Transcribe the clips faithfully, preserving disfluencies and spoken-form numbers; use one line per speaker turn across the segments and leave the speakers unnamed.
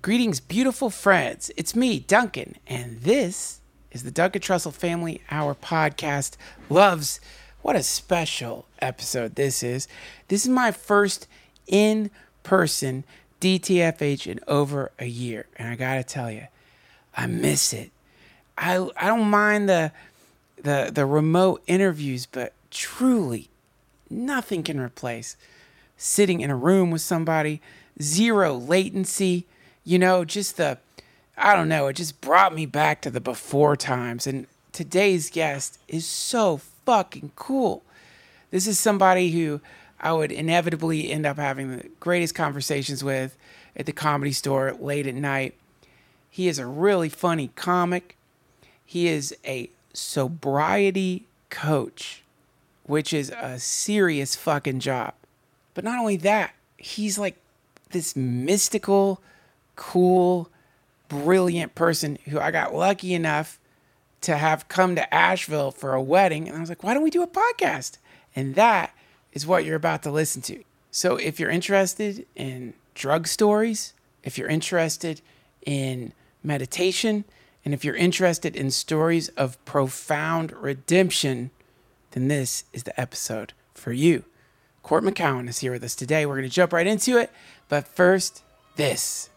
Greetings, beautiful friends. It's me, Duncan, and this is the Duncan Trussell Family Hour podcast. Loves, what a special episode this is. This is my first in-person D T F H in over a year, and I gotta tell you, I miss it. I I don't mind the the the remote interviews, but truly, nothing can replace sitting in a room with somebody, zero latency. You know, just the, I don't know, it just brought me back to the before times. And today's guest is so fucking cool. This is somebody who I would inevitably end up having the greatest conversations with at the Comedy Store late at night. He is a really funny comic. He is a sobriety coach, which is a serious fucking job. But not only that, he's like this mystical, cool, brilliant person who I got lucky enough to have come to Asheville for a wedding. And I was like, why don't we do a podcast? And that is what you're about to listen to. So if you're interested in drug stories, if you're interested in meditation, and if you're interested in stories of profound redemption, then this is the episode for you. Court McCowan is here with us today. We're going to jump right into it. But first, this.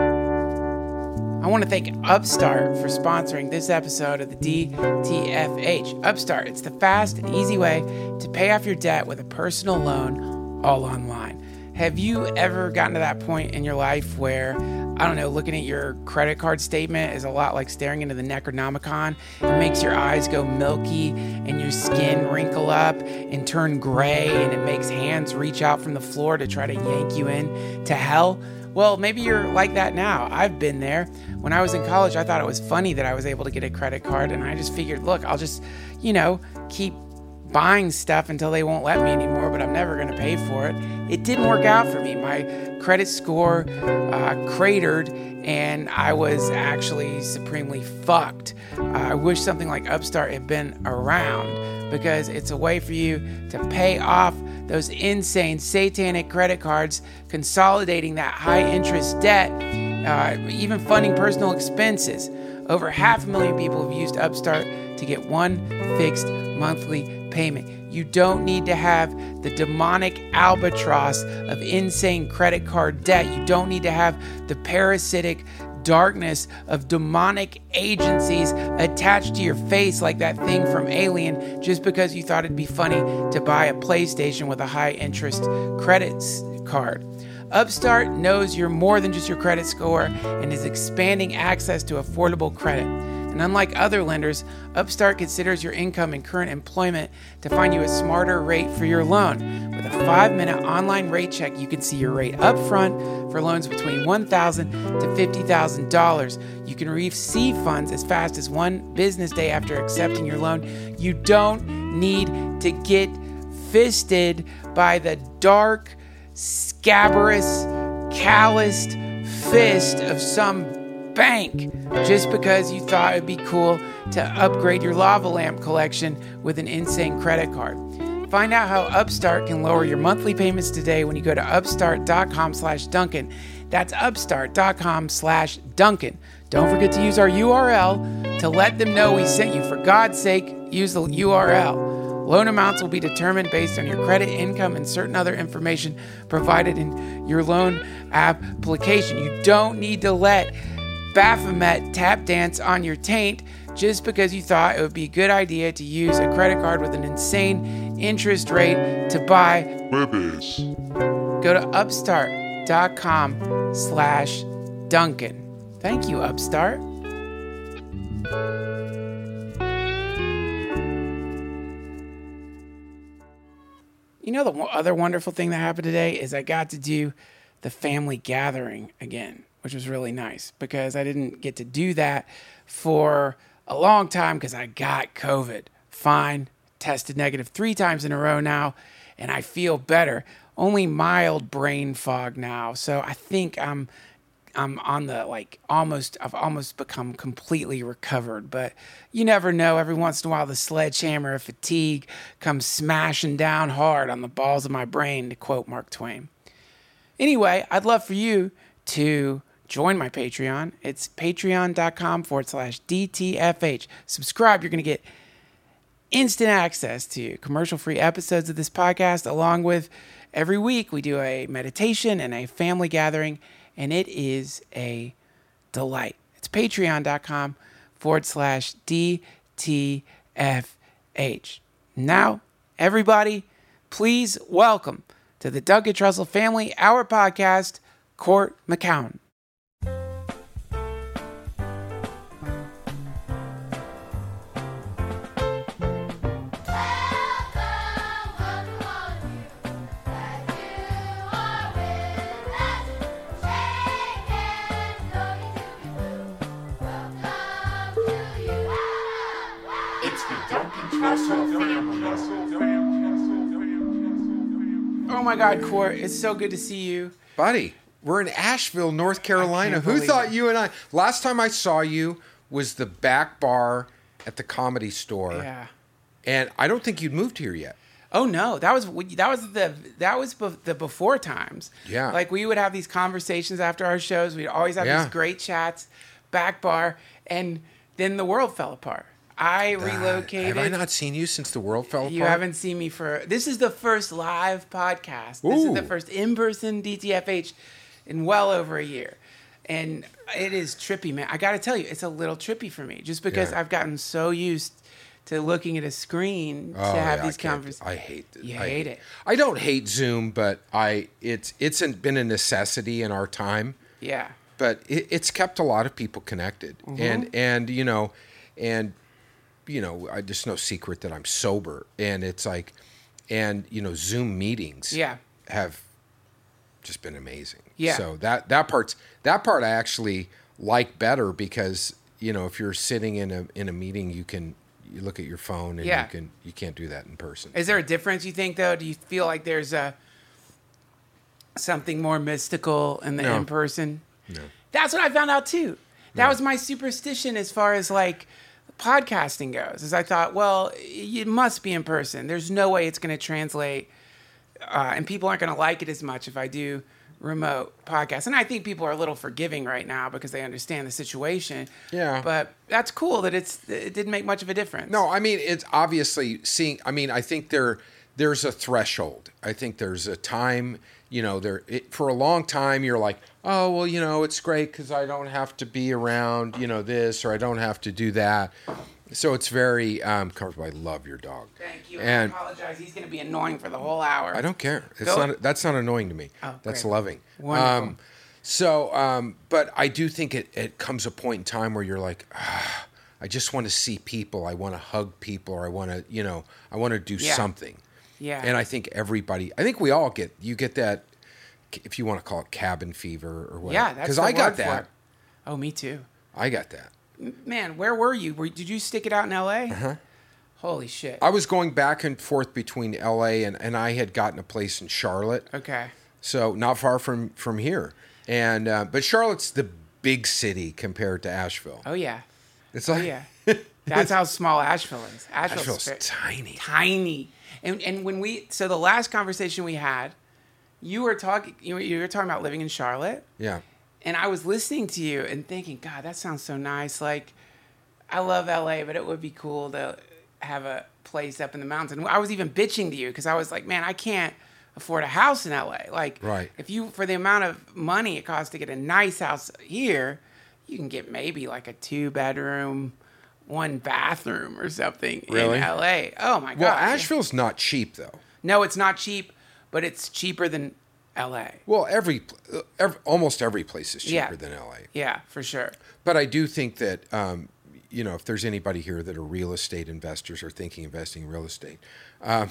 I want to thank Upstart for sponsoring this episode of the D T F H. Upstart, it's the fast and easy way to pay off your debt with a personal loan all online. Have you ever gotten to that point in your life where, I don't know, looking at your credit card statement is a lot like staring into the Necronomicon? It makes your eyes go milky and your skin wrinkle up and turn gray, and it makes hands reach out from the floor to try to yank you in to hell. Well, maybe you're like that now. I've been there. When I was in college, I thought it was funny that I was able to get a credit card, and I just figured, look, I'll just, you know, keep buying stuff until they won't let me anymore, but I'm never going to pay for it. It didn't work out for me. My credit score uh, cratered, and I was actually supremely fucked. Uh, I wish something like Upstart had been around, because it's a way for you to pay off those insane satanic credit cards, consolidating that high interest debt, uh, even funding personal expenses. Over half a million people have used Upstart to get one fixed monthly payment. You don't need to have the demonic albatross of insane credit card debt. You don't need to have the parasitic darkness of demonic agencies attached to your face like that thing from Alien, just because you thought it'd be funny to buy a PlayStation with a high interest credit card. Upstart knows you're more than just your credit score and is expanding access to affordable credit. And unlike other lenders, Upstart considers your income and current employment to find you a smarter rate for your loan. With a five-minute online rate check, you can see your rate up front for loans between one thousand dollars to fifty thousand dollars. You can receive funds as fast as one business day after accepting your loan. You don't need to get fisted by the dark, scabrous, calloused fist of some bank just because you thought it'd be cool to upgrade your lava lamp collection with an insane credit card. Find out how Upstart can lower your monthly payments today when you go to upstart.com slash Duncan. That's upstart.com slash Duncan. Don't forget to use our U R L to let them know we sent you. For God's sake, use the U R L. Loan amounts will be determined based on your credit, income, and certain other information provided in your loan application. You don't need to let Baphomet tap dance on your taint just because you thought it would be a good idea to use a credit card with an insane interest rate to buy babies. Go to upstart.com slash Duncan. Thank you, Upstart. You know, the other wonderful thing that happened today is I got to do the family gathering again, which was really nice because I didn't get to do that for a long time because I got COVID. Fine, tested negative three times in a row now, and I feel better. Only mild brain fog now, so I think I'm I'm on the, like, almost, I've almost become completely recovered, but you never know. Every once in a while, the sledgehammer of fatigue comes smashing down hard on the balls of my brain, to quote Mark Twain. Anyway, I'd love for you to join my Patreon. It's patreon.com forward slash DTFH. Subscribe. You're going to get instant access to commercial-free episodes of this podcast, along with every week we do a meditation and a family gathering, and it is a delight. It's patreon.com forward slash DTFH. Now, everybody, please welcome to the Duncan Trussell Family Hour podcast, Court McCowan. Oh my God, Court, it's so good to see you.
Buddy, we're in Asheville, North Carolina. Who thought it. you and I... Last time I saw you was the back bar at the Comedy Store.
Yeah.
And I don't think you'd moved here yet.
Oh no, that was that was the that was be- the before times.
Yeah.
Like we would have these conversations after our shows. We'd always have
Yeah.
these great chats, back bar, and then the world fell apart. I relocated.
Uh, have I not seen you since the world fell apart?
You haven't seen me for... This is the first live podcast. This
Ooh.
is the first in-person D T F H in well over a year. And it is trippy, man. I got to tell you, it's a little trippy for me. Just because
Yeah.
I've gotten so used to looking at a screen
Oh,
to have
yeah,
these
I can't-
conversations.
I hate it.
You
I
hate it.
I don't hate Zoom, but I it's it's been a necessity in our time.
Yeah.
But it, it's kept a lot of people connected.
Mm-hmm.
And and you know, and you know, I just no secret that I'm sober, and it's like, and you know, Zoom meetings
Yeah.
have just been amazing.
Yeah.
So that that part's that part I actually like better because you know if you're sitting in a in a meeting, you can you look at your phone and
Yeah.
you can you can't do that in person.
Is there a difference, you think, though? Do you feel like there's a something more mystical in the
No.
in-person?
No.
That's what I found out, too. That was my superstition as far as, like, podcasting goes, is I thought, well, it must be in person. There's no way it's going to translate, uh, and people aren't going to like it as much if I do remote podcasts. And I think people are a little forgiving right now because they understand the situation.
Yeah.
But that's cool that it's it didn't make much of a difference.
No, I mean it's obviously seeing. I mean, I think there there's a threshold. I think there's a time. You know, there it, for a long time you're like, oh well, you know, it's great because I don't have to be around, you know, this or I don't have to do that. So it's very um, comfortable. I love your dog.
Thank you.
And
I apologize. He's going to be annoying for the whole hour.
I don't care. It's
Go-
not. That's not annoying to me.
Oh,
that's
great.
loving.
Wonderful.
Um, so, um, but I do think it, it comes a point in time where you're like, ah, I just want to see people. I want to hug people, or I want to, you know, I want to do
Yeah.
something.
Yeah.
And I think everybody. I think we all get. You get that, if you want to call it cabin fever or whatever.
Yeah, that's
because
the
I got
word for
that.
it. Oh, me too.
I got that.
Man, where were you? Were, did you stick it out in L A?
Uh-huh.
Holy shit.
I was going back and forth between L A and, and I had gotten a place in Charlotte.
Okay.
So not far from, from here. And uh, but Charlotte's the big city compared to Asheville.
Oh, yeah.
It's
Oh,
like
yeah. That's how small Asheville is. Asheville's,
Asheville's
fa-
tiny.
tiny. And and when we so the last conversation we had, you were talking you were, you were talking about living in Charlotte,
Yeah.
and I was listening to you and thinking, God, that sounds so nice. Like, I love L A, but it would be cool to have a place up in the mountains. And I was even bitching to you because I was like, man, I can't afford a house in L A. Like,
Right.
if you for the amount of money it costs to get a nice house here, you can get maybe like a two bedroom, one bathroom or something
Really?
in L A. Oh my god.
Well, Asheville's not cheap though.
No, it's not cheap, but it's cheaper than L A.
Well, every, every almost every place is cheaper
Yeah.
than L A.
Yeah, for sure.
But I do think that um, you know, if there's anybody here that are real estate investors or thinking investing in real estate, um,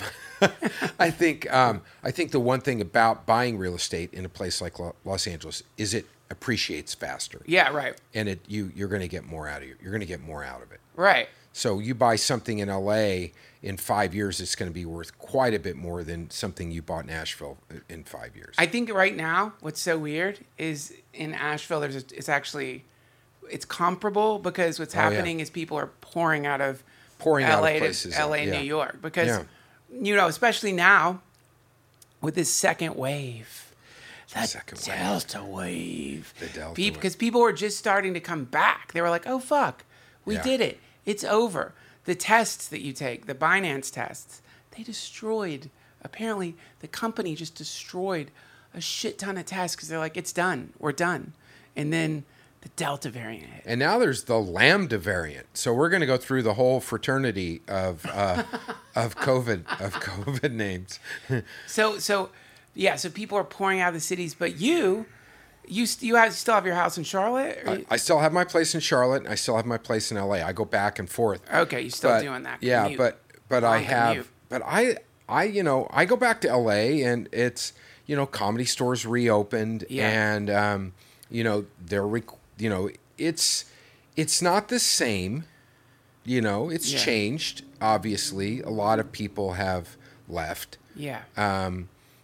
I think um, I think the one thing about buying real estate in a place like Lo- Los Angeles is it appreciates faster.
Yeah, right.
And it you you're going to get more out of it. You're going to get more out of it.
Right.
So you buy something in L A in five years, it's going to be worth quite a bit more than something you bought in Asheville in five years.
I think right now, what's so weird is in Asheville, there's a, it's actually it's comparable because what's
Oh, yeah.
happening is people are pouring out of
Pouring out
L A
of places.
to L A,
yeah.
New York, because
Yeah.
you know, especially now with this second wave The
second
Delta wave.
The Delta
Pe-
wave.
Because people were just starting to come back. They were like, oh, fuck. We
Yeah.
did it. It's over. The tests that you take, the Binance tests, they destroyed. Apparently, the company just destroyed a shit ton of tests because they're like, it's done. We're done. And then the Delta variant hit.
And now there's the Lambda variant. So we're going to go through the whole fraternity of uh, of COVID of COVID names.
So, so, yeah, so people are pouring out of the cities, but you, you, st- you have, still have your house in Charlotte? Or
I,
you-
I still have my place in Charlotte, and I still have my place in L A. I go back and forth.
okay, you're still
But-
doing that.
Yeah,
commute.
but but I
Long
have,
commute.
but I I you know I go back to L A, and it's you know Comedy Stores reopened,
Yeah.
and um, you know they're rec- you know it's it's not the same. You know, it's
Yeah.
changed. Obviously, a lot of people have left.
Yeah.
Um,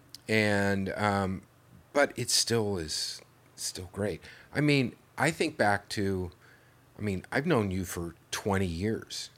and um, but it still is still great. I mean, I think back to, I mean, I've known you for twenty years,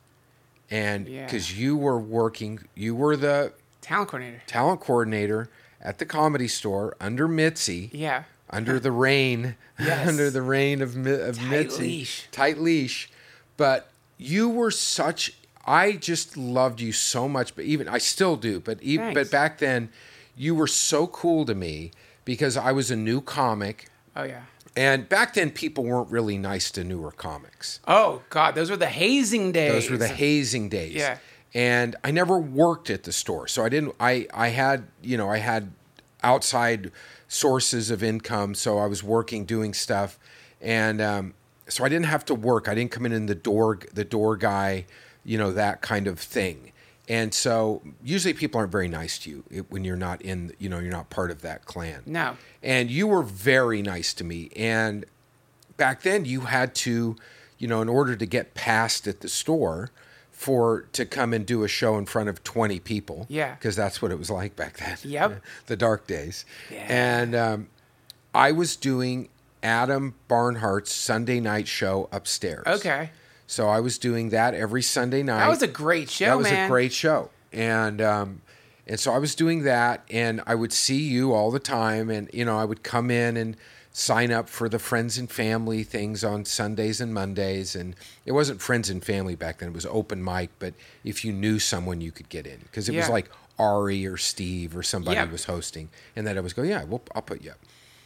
and
Yeah.
because you were working, you were the
Talent coordinator.
talent coordinator at the Comedy Store under Mitzi,
Yeah.
under the reign,
Yes.
under the reign of Mi- of
Tight
Mitzi,
leash.
tight leash. But you were such. I just loved you so much. But even I still do. But even
Thanks.
but back then, you were so cool to me because I was a new comic,
Oh, yeah.
and back then people weren't really nice to newer comics.
Oh, God, those were the hazing days.
Those were the hazing days.
Yeah.
And I never worked at the store. So I didn't I I had, you know, I had outside sources of income, so I was working doing stuff. And um, so I didn't have to work. I didn't come in in the door the door guy, you know, that kind of thing. And so usually people aren't very nice to you when you're not in, you know, you're not part of that clan.
No.
And you were very nice to me. And back then you had to, you know, in order to get passed at the store for to come and do a show in front of twenty people.
Yeah.
Because that's what it was like back then.
Yep.
The dark days.
Yeah.
And um, I was doing Adam Barnhart's Sunday night show upstairs.
Okay.
So I was doing that every Sunday night.
That was a great show,
That was
man.
a great show. And um, and so I was doing that, and I would see you all the time, and you know I would come in and sign up for the friends and family things on Sundays and Mondays, and it wasn't friends and family back then; it was open mic. But if you knew someone, you could get in because it was
Yeah.
like Ari or Steve or somebody
Yeah.
was hosting, and then I was go, yeah, well, I'll put you up,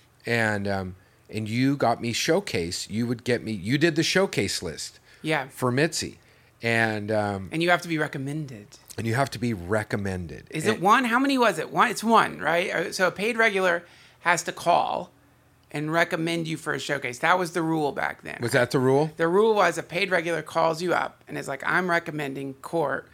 and um, and you got me showcase. You would get me. You did the showcase list
Yeah.
for Mitzi, and um,
And you have to be recommended.
and you have to be recommended.
Is
And-
it one? How many was it? One. It's one, right? Uh, So a paid regular has to call and recommend you for a showcase. That was the rule back then.
Was that the rule?
The rule was a paid regular calls you up and is like, I'm recommending Court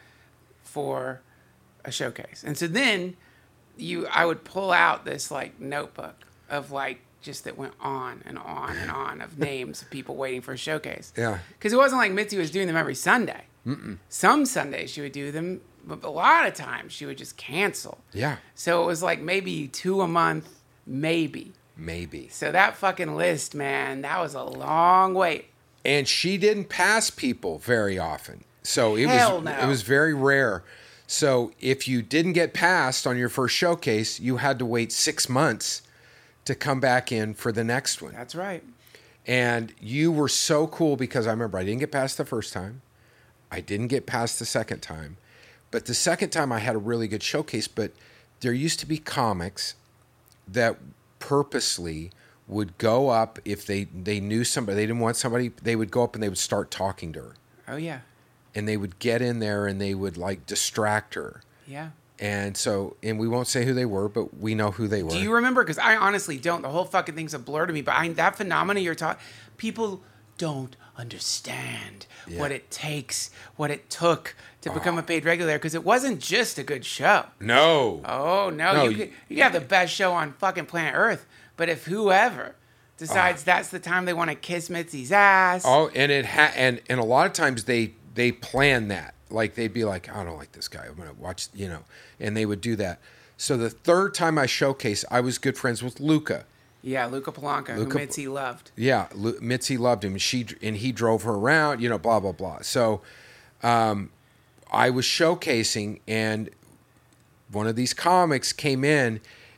for a showcase. And so then you, I would pull out this like notebook of like just that went on and on and on of names of people waiting for a showcase.
Yeah.
Because it wasn't like Mitzi was doing them every Sunday. Mm-mm. Some Sundays she would do them, but a lot of times she would just cancel.
Yeah,
So it was like maybe two a month, maybe.
maybe.
So that fucking list, man, that was a long wait.
And she didn't pass people very often, so it
Hell
was
no.
it was very rare. So if you didn't get passed on your first showcase, you had to wait six months to come back in for the next one.
That's right.
And you were so cool because I remember I didn't get past the first time. I didn't get past the second time. But the second time I had a really good showcase, but there used to be comics that purposely would go up if they, they knew somebody, they didn't want somebody, they would go up and they would start talking to her.
Oh, yeah.
And they would get in there and they would like distract her.
Yeah.
And so, and we won't say who they were, but we know who they were.
Do you remember? Because I honestly don't. The whole fucking thing's a blur to me. But I, that phenomena you're talking, people don't understand
Yeah.
what it takes, what it took to become a paid regular. Because it wasn't just a good show.
No.
Oh no,
No,
you
you-
could you could have the best show on fucking planet Earth, but if whoever decides that's the time they want to kiss Mitzi's ass,
Oh, and it ha- and and a lot of times they they plan that. Like they'd be like, I don't like this guy. I'm gonna watch, you know, and they would do that. So the third time I showcased, I was good friends with Luca.
yeah, Luca Polanco,
Luca-
who Mitzi loved.
Yeah, Lu- Mitzi loved him. And she and he drove her around, you know, blah blah blah. So, um, I was showcasing, and one of these comics came in,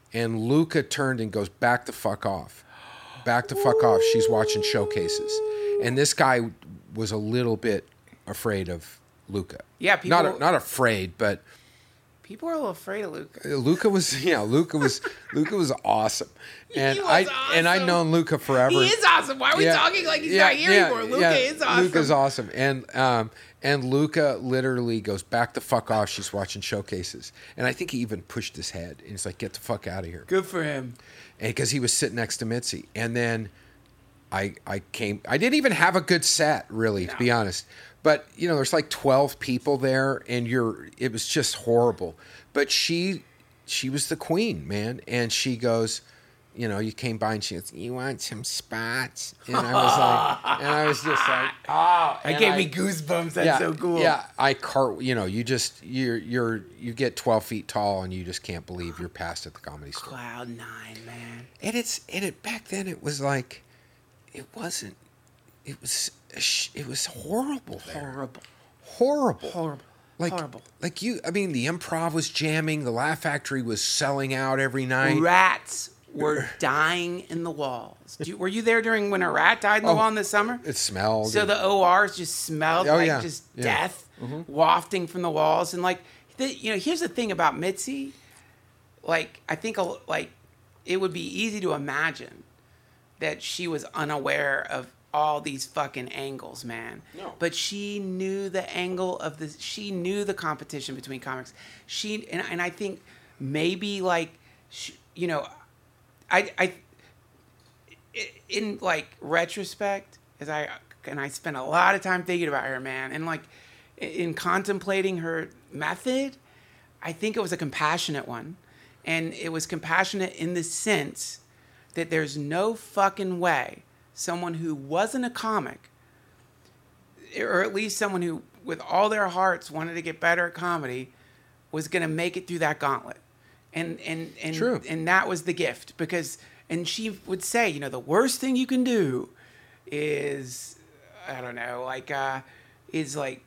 and Luca turned and goes, back the fuck off. Back the fuck off. She's watching showcases. And this guy was a little bit afraid of Luca.
Yeah, people...
Not, not afraid, but...
People are a little afraid of Luca.
Luca was, yeah, Luca was, Luca was awesome. And
he was
I,
awesome.
and I'd known Luca forever.
He is awesome. Why are we
yeah,
talking like he's
yeah,
not here
yeah,
anymore? Luca
yeah.
is awesome.
Luca's awesome. And, um, and Luca literally goes, back the fuck off. She's watching showcases. And I think he even pushed his head. And he's like, get the fuck out of here.
Good for him.
And because he was sitting next to Mitzi. And then I, I came, I didn't even have a good set, really, no. to be honest. But, you know, there's like twelve people there, and you're, it was just horrible. But she, she was the queen, man. And she goes, you know, you came by and she goes, you want some spots? And I was like, and I was just like, oh.
That gave I, me goosebumps. That's
yeah,
so cool.
Yeah, I cart, you know, you just, you're, you're, you get twelve feet tall and you just can't believe you're past at the Comedy Store.
Cloud nine, man.
And it's, and it, back then it was like, it wasn't, it was, it was horrible there.
Horrible.
Horrible.
Horrible.
Like,
Horrible.
Like you, I mean, the Improv was jamming. The Laugh Factory was selling out every night.
Rats were dying in the walls. Do you, were you there during when a rat died in the
oh,
wall in the summer?
It smelled.
So the O Rs just smelled
oh,
like
yeah.
just
yeah.
death
mm-hmm.
wafting from the walls. And like, the, you know, here's the thing about Mitzi. Like, I think like it would be easy to imagine that she was unaware of all these fucking angles, man.
No.
But she knew the angle of the, she knew the competition between comics. She, and, and I think maybe like, she, you know, I, I, in like retrospect, as I, and I spent a lot of time thinking about her, man. And like in contemplating her method, I think it was a compassionate one. And it was compassionate in the sense that there's no fucking way someone who wasn't a comic, or at least someone who, with all their hearts, wanted to get better at comedy, was going to make it through that gauntlet. And and and
True.
and that was the gift. Because, and she would say, you know, the worst thing you can do is, I don't know, like, uh, is like,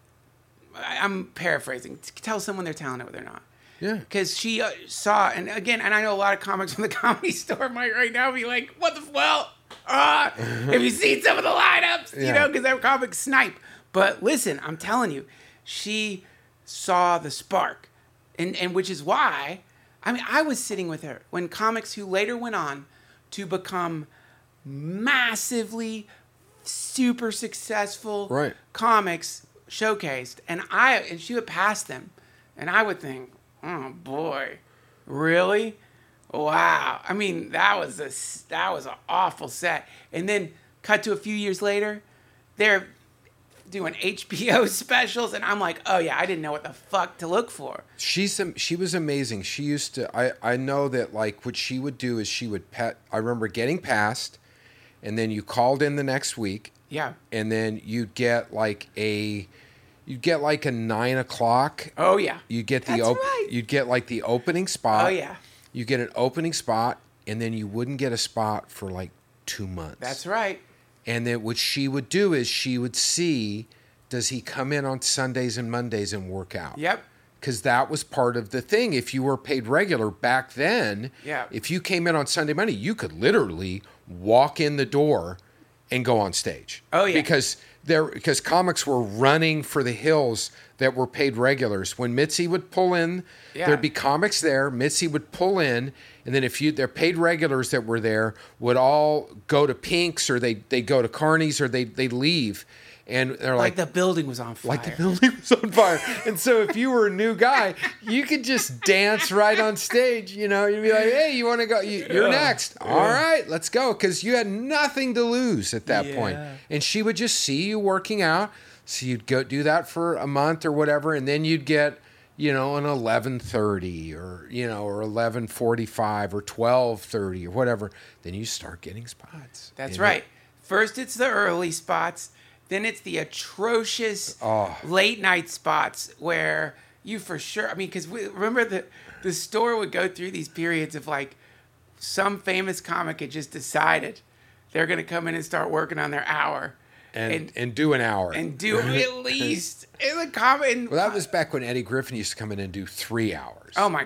I'm paraphrasing, tell someone they're talented or they're not.
Yeah.
Because she uh, saw, and again, and I know a lot of comics from the Comedy Store might right now be like, what the, well, uh, have you seen some of the lineups?
Yeah.
You know, because that comics snipe. But listen, I'm telling you, she saw the spark. And, and which is why, I mean, I was sitting with her when comics who later went on to become massively super successful
right.
comics showcased. And I, and she would pass them. And I would think, oh boy, really? Wow. I mean, that was a that was an awful set. And then cut to a few years later, they're doing H B O specials, and I'm like, oh yeah, I didn't know what the fuck to look for.
She's she was amazing. She used to. I I know that like what she would do is she would pet. I remember getting passed, and then you called in the next week.
Yeah.
And then you'd get like a. You'd get like a nine o'clock.
Oh yeah.
You get the
That's
op-
right.
You'd get like the opening spot.
Oh yeah.
You get an opening spot, and then you wouldn't get a spot for like two months.
That's right.
And then what she would do is she would see, does he come in on Sundays and Mondays and work out?
Yep.
Because that was part of the thing. If you were paid regular back then,
yeah.
if you came in on Sunday, Monday, you could literally walk in the door and go on stage.
Oh yeah.
Because there, because comics were running for the hills that were paid regulars. When Mitzi would pull in,
yeah.
there'd be comics there. Mitzi would pull in, and then if you, their paid regulars that were there would all go to Pink's or they they go to Carney's or they they leave. And they're like,
like the building was on fire.
Like the building was on fire. And so if you were a new guy, you could just dance right on stage. You know, you'd be like, hey, you want to go? You, you're next. All right, let's go. Because you had nothing to lose at that
yeah.
point. And she would just see you working out. So you'd go do that for a month or whatever. And then you'd get, you know, an eleven thirty or, you know, or eleven forty-five or twelve thirty or whatever. Then you start getting spots.
That's
and
right.
It,
First, it's the early spots. Then it's the atrocious
oh.
late night spots where you for sure, I mean, because remember the, the store would go through these periods of like some famous comic had just decided they're going to come in and start working on their hour.
And,
and,
and do an hour.
And do at least in the comic.
Well, that was back when Eddie Griffin used to come in and do three hours.
Oh, my God.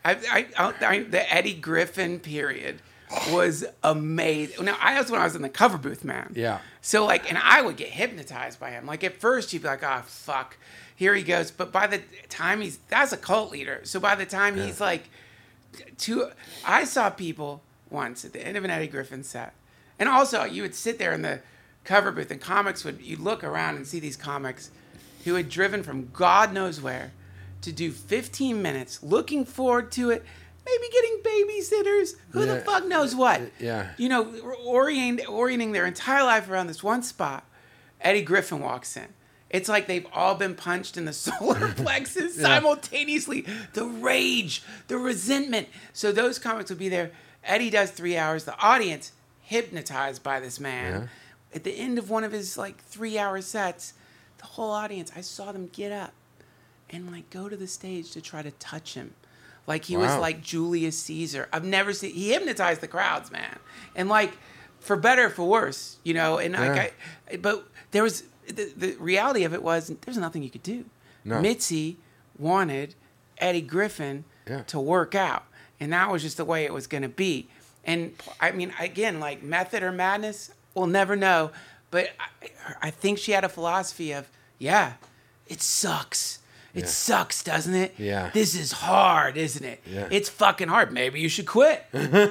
I, I, I, I the Eddie Griffin period was amazing. Now I was when I was in the cover booth, man.
Yeah.
So like, and I would get hypnotized by him. Like at first you'd be like, oh fuck, here he goes. But by the time he's that's a cult leader. So by the time
Yeah.
he's like, two, I saw people once at the end of an Eddie Griffin set, and also you would sit there in the cover booth, and comics would you look around and see these comics who had driven from God knows where to do fifteen minutes, looking forward to it. Maybe getting babysitters. Who
Yeah.
the fuck knows what?
Yeah.
You know, orient, orienting their entire life around this one spot. Eddie Griffin walks in. It's like they've all been punched in the solar plexus
Yeah.
simultaneously. The rage, the resentment. So those comics would be there. Eddie does three hours. The audience hypnotized by this man.
Yeah.
At the end of one of his like three-hour sets, the whole audience, I saw them get up and like go to the stage to try to touch him. Like he was
Wow.
like Julius Caesar. I've never seen. He hypnotized the crowds, man. And like, for better or for worse, you know. And
Yeah.
like, I, but there was the, the reality of it was there's nothing you could do.
No.
Mitzi wanted Eddie Griffin
Yeah.
to work out, and that was just the way it was going to be. And I mean, again, like method or madness, we'll never know. But I, I think she had a philosophy of, yeah, it sucks. It
Yeah.
sucks, doesn't it?
Yeah.
This is hard, isn't it?
Yeah.
It's fucking hard. Maybe you should quit.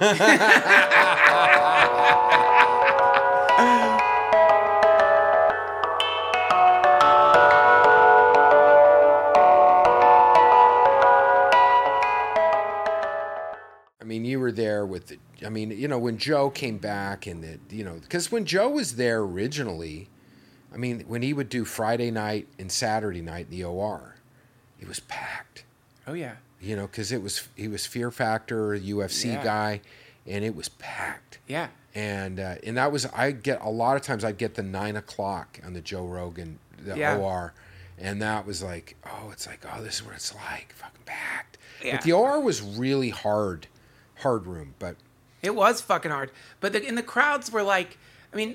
I mean, you were there with the. I mean, you know, when Joe came back and the, you know, because when Joe was there originally, I mean, when he would do Friday night and Saturday night in the O R, it was packed.
Oh, yeah.
You know, because it was he was Fear Factor, U F C
Yeah.
guy, and it was packed.
Yeah.
And uh, and that was I get a lot of times I'd get the nine o'clock on the Joe Rogan the
Yeah.
O R, and that was like oh it's like oh this is what it's like fucking packed.
Yeah.
But the O R was really hard, hard room. But
It was fucking hard. But the, and the crowds were like, I mean,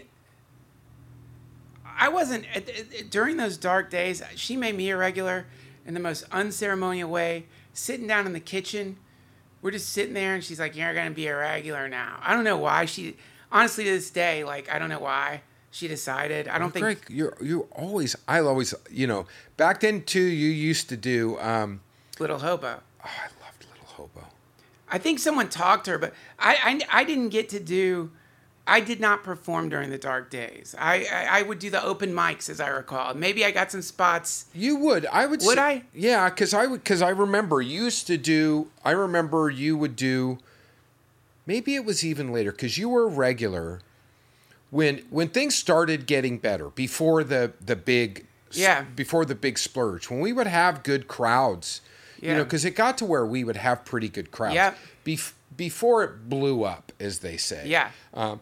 I wasn't, at- at- during those dark days, she made me irregular in the most unceremonial way, sitting down in the kitchen. We're just sitting there and she's like, you're going to be irregular now. I don't know why she, honestly to this day, like, I don't know why she decided. I don't think.
Greg, you're you always I always you know back then too you used to do. Um,
Little Hobo.
oh, I loved Little Hobo.
I think someone talked to her, but I, I, I didn't get to do, I did not perform during the dark days. I, I, I would do the open mics, as I recall. Maybe I got some spots.
You would. I would.
Would
say,
I?
Yeah, because I would. Because I remember you used to do. I remember you would do. Maybe it was even later because you were regular when when things started getting better before the the big
Yeah.
before the big splurge when we would have good crowds. You
Yeah.
know, because it got to where we would have pretty good crowds.
Yeah.
Bef- before it blew up, as they say.
Yeah.
Um,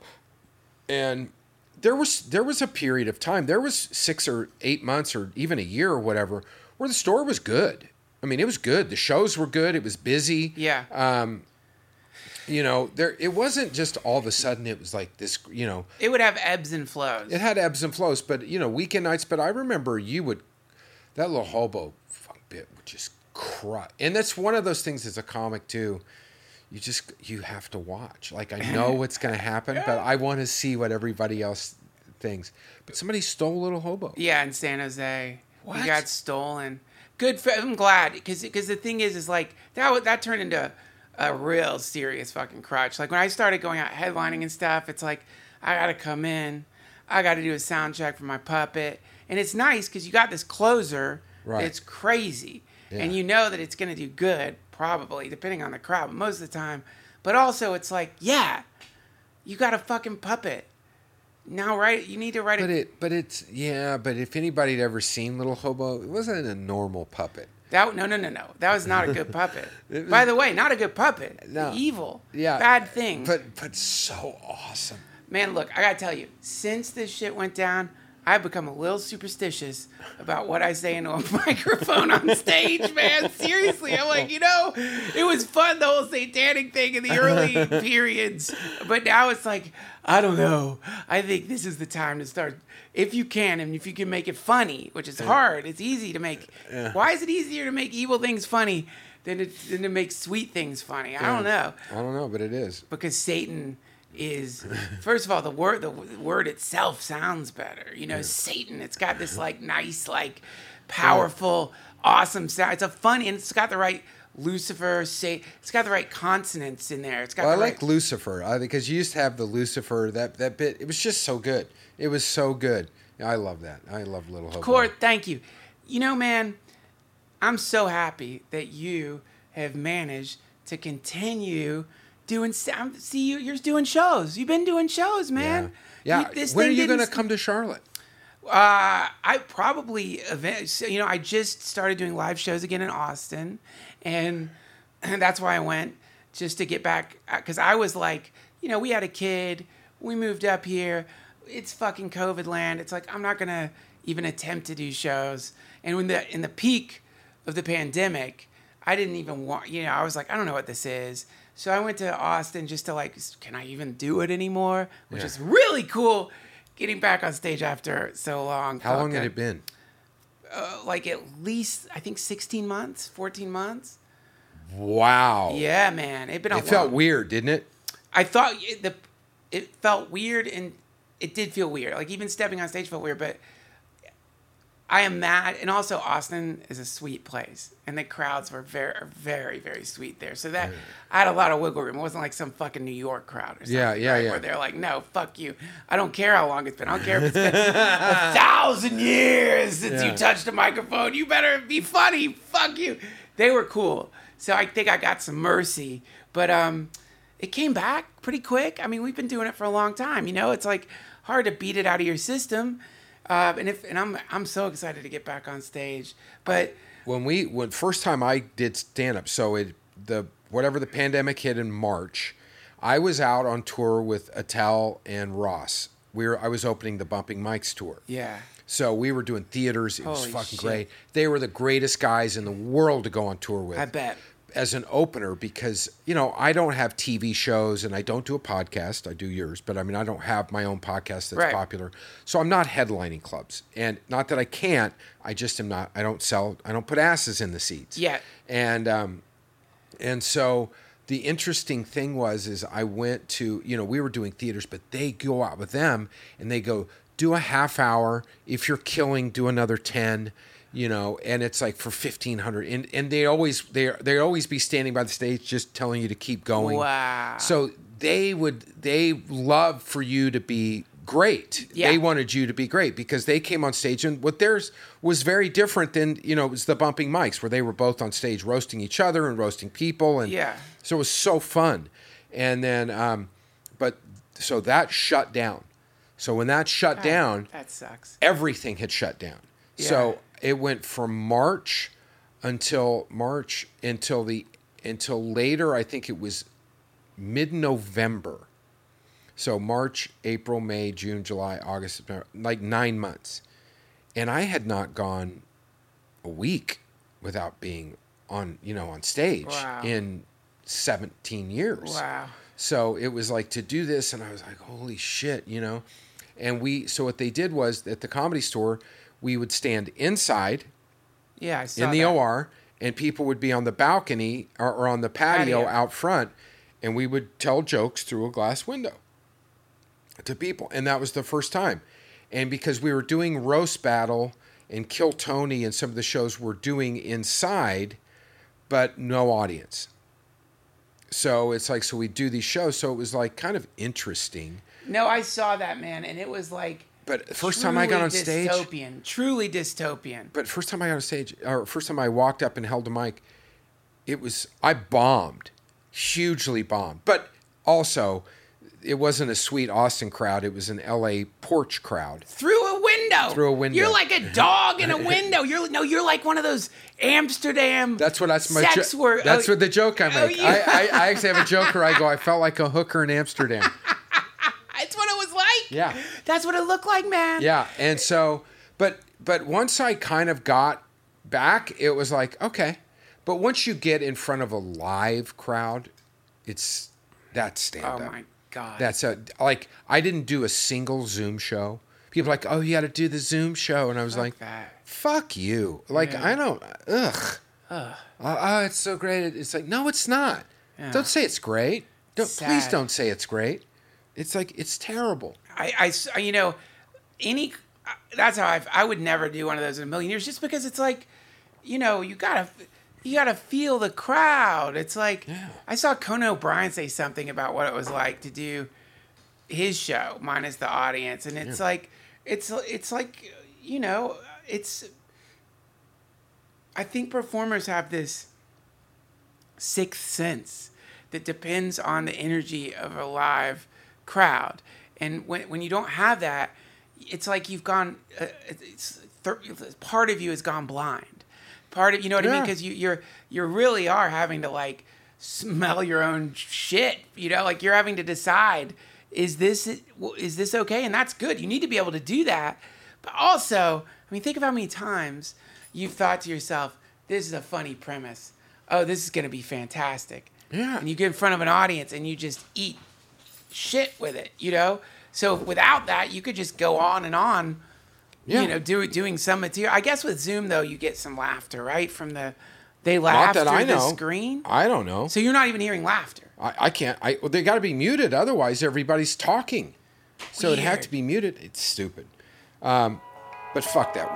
and there was there was a period of time. There was six or eight months, or even a year, or whatever, where the store was good. I mean, it was good. The shows were good. It was busy.
Yeah.
Um, you know, there. It wasn't just all of a sudden. It was like this. You know,
It would have ebbs and flows.
it had ebbs and flows. But you know, weekend nights. But I remember you would that Little Hobo funk bit would just cry. And that's one of those things as a comic too. You just you have to watch. Like I know what's going to happen, but I want to see what everybody else thinks. But somebody stole Little Hobo.
Yeah, in San Jose.
What?
He got stolen. Good for, I'm glad, because because the thing is, is like, that wa- that turned into a real serious fucking crutch. Like, when I started going out headlining and stuff, it's like, I gotta come in, I gotta do a sound check for my puppet. And it's nice, because you got this closer
Right.
that's crazy.
Yeah.
And you know that it's gonna do good, probably, depending on the crowd, but most of the time. But also, it's like, yeah, you got a fucking puppet. Now, right? You need to write
But
it.
it, but it's yeah. But if anybody had ever seen Little Hobo, it wasn't a normal puppet.
That no no no no. That was not a good puppet.
It was-
By the way, not a good puppet.
No.
Evil.
Yeah,
Bad thing.
But but so awesome.
Man, look, I gotta tell you, since this shit went down, I've become a little superstitious about what I say into a microphone on stage, man. Seriously, I'm like, you know, it was fun, the whole satanic thing in the early periods. But now it's like, I don't know. I think this is the time to start, if you can, and if you can make it funny, which is hard. It's easy to make.
Yeah.
Why is it easier to make evil things funny than to, than to make sweet things funny. I
Yeah.
don't know.
I don't know, but it is.
Because Satan is, first of all, the word the word itself sounds better. You know, Satan. It's got this like nice, like powerful, awesome sound. It's a funny, and it's got the right Lucifer. Say, it's got the right consonants in there. It's got.
Well, I
the
like
right,
Lucifer I, because you used to have the Lucifer that that bit. It was just so good. It was so good. I love that. I love Little Hobo.
Court, thank you. You know, man, I'm so happy that you have managed to continue doing. I'm- See, you, you're doing shows. You've been doing shows, man.
Yeah.
You- this
when are
thing
you going to
didn't-
come to Charlotte?
Uh, I probably, event, so, you know, I just started doing live shows again in Austin, and, and that's why I went, just to get back, because I was like, you know, we had a kid, we moved up here, it's fucking COVID land. It's like I'm not gonna even attempt to do shows. And when the in the peak of the pandemic, I didn't even want. You know, I was like, I don't know what this is. So I went to Austin just to like, can I even do it anymore? Which
Yeah.
is really cool. Getting back on stage after so long.
How long
Fuck,
had it been?
Uh, like at least I think sixteen months, fourteen months.
Wow.
Yeah, man, it'd been a
It felt
long-
weird, didn't it?
I thought it, the it felt weird, and it did feel weird. Like even stepping on stage felt weird, but I am mad. And also, Austin is a sweet place, and the crowds were very, very, very sweet there. So that I had a lot of wiggle room. It wasn't like some fucking New York crowd or something.
Yeah, yeah,
right?
yeah.
Where they're like, "No, fuck you. I don't care how long it's been. I don't care if it's been a thousand years since
Yeah.
you touched a microphone. You better be funny. Fuck you." They were cool. So I think I got some mercy, but um. It came back pretty quick. I mean, we've been doing it for a long time. You know, it's like hard to beat it out of your system. Uh, and if and I'm I'm so excited to get back on stage. But
When we when first time I did stand up, so it the whatever the pandemic hit in March, I was out on tour with Attell and Ross. We were I was opening the Bumping Mics tour.
yeah,
So we were doing theaters. It was
Holy
fucking
shit.
great. They were the greatest guys in the world to go on tour with.
I bet.
As an opener, because you know I don't have T V shows and I don't do a podcast. I do yours, but I mean I don't have my own podcast that's
Right.
popular. So I'm not headlining clubs, and not that I can't. I just am not. I don't sell. I don't put asses in the seats.
Yeah.
And um, and so the interesting thing was is I went to you know we were doing theaters, but they go out with them and they go do a half hour. If you're killing, do another ten. You know, and it's like for fifteen hundred, and and they always they they always be standing by the stage just telling you to keep going.
Wow.
So they would they love for you to be great.
Yeah.
They wanted you to be great because they came on stage, and what theirs was very different than you know it was the Bumping Mics where they were both on stage roasting each other and roasting people, and
Yeah.
so it was so fun. And then, um, but so that shut down. So when that shut down,
That sucks.
everything had shut down.
Yeah.
So it went from March until March until the until later. I think it was mid-November. So March, April, May, June, July, August, September, like nine months. And I had not gone a week without being on, you know, on stage
Wow.
in seventeen years.
Wow.
So it was like to do this, and I was like, holy shit, you know? And we, so what they did was at the Comedy Store, we would stand inside
Yeah, I saw
in the
that.
O R, and people would be on the balcony or, or on the patio,
Patio.
out front, and we would tell jokes through a glass window to people. And that was the first time. And because we were doing Roast Battle and Kill Tony and some of the shows we're doing inside, but no audience. So it's like, so we do these shows. So it was like kind of interesting.
No, I saw that, man, and it was like
But the first time I got on
truly
stage,
dystopian, truly dystopian.
but first time I got on stage, or first time I walked up and held a mic, it was, I bombed, hugely bombed. But also, it wasn't a sweet Austin crowd. It was an L A porch crowd.
Through a window.
Through a window.
You're like a dog in a window. You're no, you're like one of those Amsterdam.
That's what that's my
sex
jo-
work.
That's
oh,
what the joke I
oh,
make.
you-
I, I, I actually have a joke where I go, I felt like a hooker in Amsterdam.
That's what it was like.
Yeah.
That's what it looked like, man.
Yeah, and so, but but once I kind of got back, it was like okay. But once you get in front of a live crowd, it's that's stand
Oh
up.
my god.
That's a like I didn't do a single Zoom show. People are like, oh, you got to do the Zoom show, and I was
Fuck
like,
that.
fuck you. Like
Yeah.
I don't. Ugh. oh, oh, it's so great. It's like, no, it's not.
Yeah.
Don't say it's great. Don't,
Sad.
please don't say it's great. It's like, it's terrible.
I, I, you know, any, that's how I, I would never do one of those in a million years, just because it's like, you know, you gotta, you gotta feel the crowd. It's like,
yeah.
I saw Conan O'Brien say something about what it was like to do his show minus the audience. And it's yeah. like, it's, it's like, you know, it's, I think performers have this sixth sense that depends on the energy of a live crowd. And when when you don't have that, it's like you've gone, uh, it's, part of you has gone blind. Part of, you know what yeah. I mean? Because you, you're, you really are having to like smell your own shit, you know, like you're having to decide, is this, is this okay? And that's good. You need to be able to do that. But also, I mean, think of how many times you've thought to yourself, this is a funny premise. Oh, this is going to be fantastic.
Yeah.
And you get in front of an audience and you just eat shit with it, you know? So without that, you could just go on and on, yeah. you know, do, doing some material. I guess with Zoom, though, you get some laughter, right? From the, they laugh through
I
the
know.
screen.
I don't know.
So you're not even hearing laughter.
I, I can't. I well, they got to be muted. Otherwise, everybody's talking. So
Weird.
it had to be muted. It's stupid. Um, but fuck that.